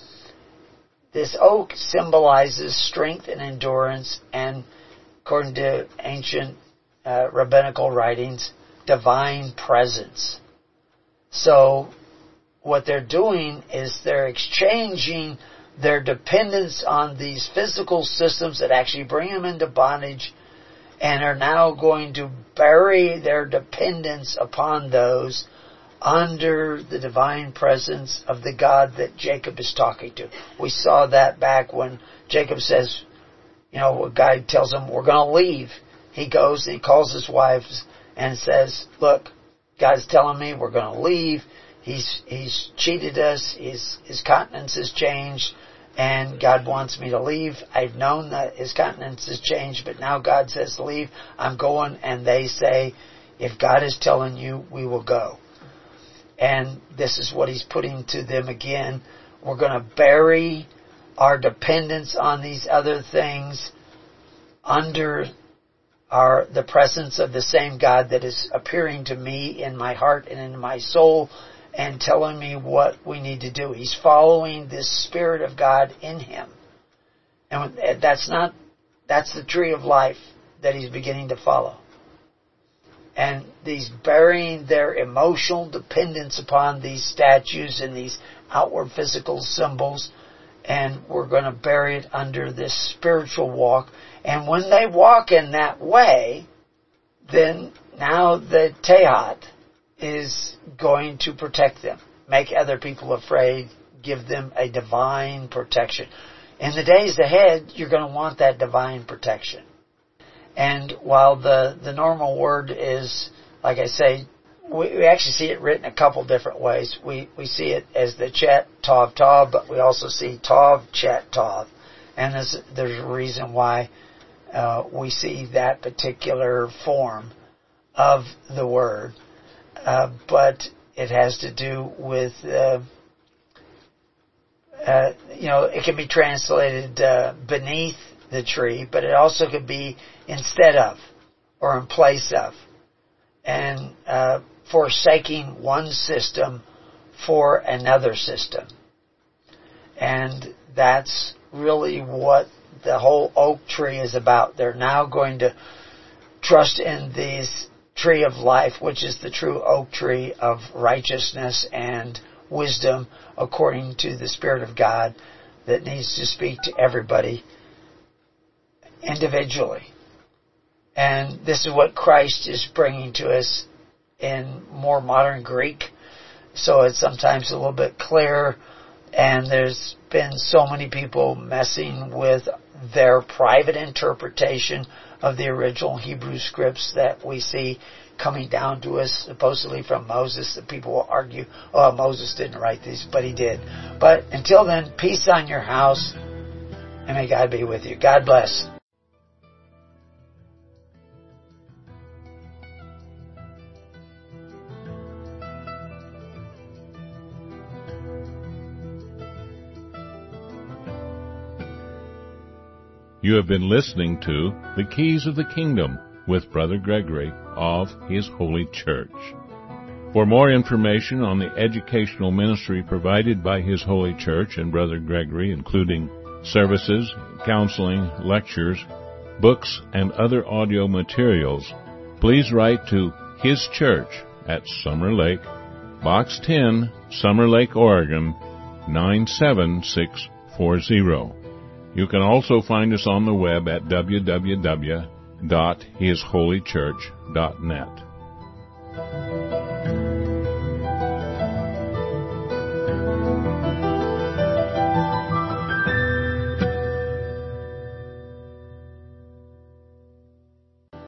oak symbolizes strength and endurance, and according to ancient rabbinical writings, divine presence. So what they're doing is they're exchanging their dependence on these physical systems that actually bring them into bondage, and are now going to bury their dependence upon those under the divine presence of the God that Jacob is talking to. We saw that back when Jacob says, God tells him, we're going to leave. He goes and he calls his wives and says, look, God's telling me we're going to leave. He's cheated us. His countenance has changed, and God wants me to leave. I've known that his countenance has changed, but now God says leave. I'm going, and they say, if God is telling you, we will go. And this is what he's putting to them again. We're going to bury our dependence on these other things under the presence of the same God that is appearing to me in my heart and in my soul and telling me what we need to do. He's following this Spirit of God in him. And that's the tree of life that he's beginning to follow. And he's burying their emotional dependence upon these statues and these outward physical symbols. And we're going to bury it under this spiritual walk. And when they walk in that way, then now the Tehat is going to protect them, make other people afraid, give them a divine protection. In the days ahead, you're going to want that divine protection. And while the normal word is, like I say, we actually see it written a couple different ways. We see it as the Chet Tav Tav, but we also see Tav Chet Tav. And there's a reason why we see that particular form of the word. But it has to do with, it can be translated beneath the tree, but it also could be instead of or in place of. And forsaking one system for another system. And that's really what the whole oak tree is about. They're now going to trust in this tree of life, which is the true oak tree of righteousness and wisdom according to the Spirit of God that needs to speak to everybody individually. And this is what Christ is bringing to us in more modern Greek, so it's sometimes a little bit clearer. And there's been so many people messing with their private interpretation of the original Hebrew scripts that we see coming down to us supposedly from Moses, that people will argue, oh, Moses didn't write these, but he did. But until then, peace on your house, and may God be with you. God bless. You have been listening to The Keys of the Kingdom with Brother Gregory of His Holy Church. For more information on the educational ministry provided by His Holy Church and Brother Gregory, including services, counseling, lectures, books, and other audio materials, please write to His Church at Summer Lake, Box 10, Summer Lake, Oregon, 97640. You can also find us on the web at www.hisholychurch.net.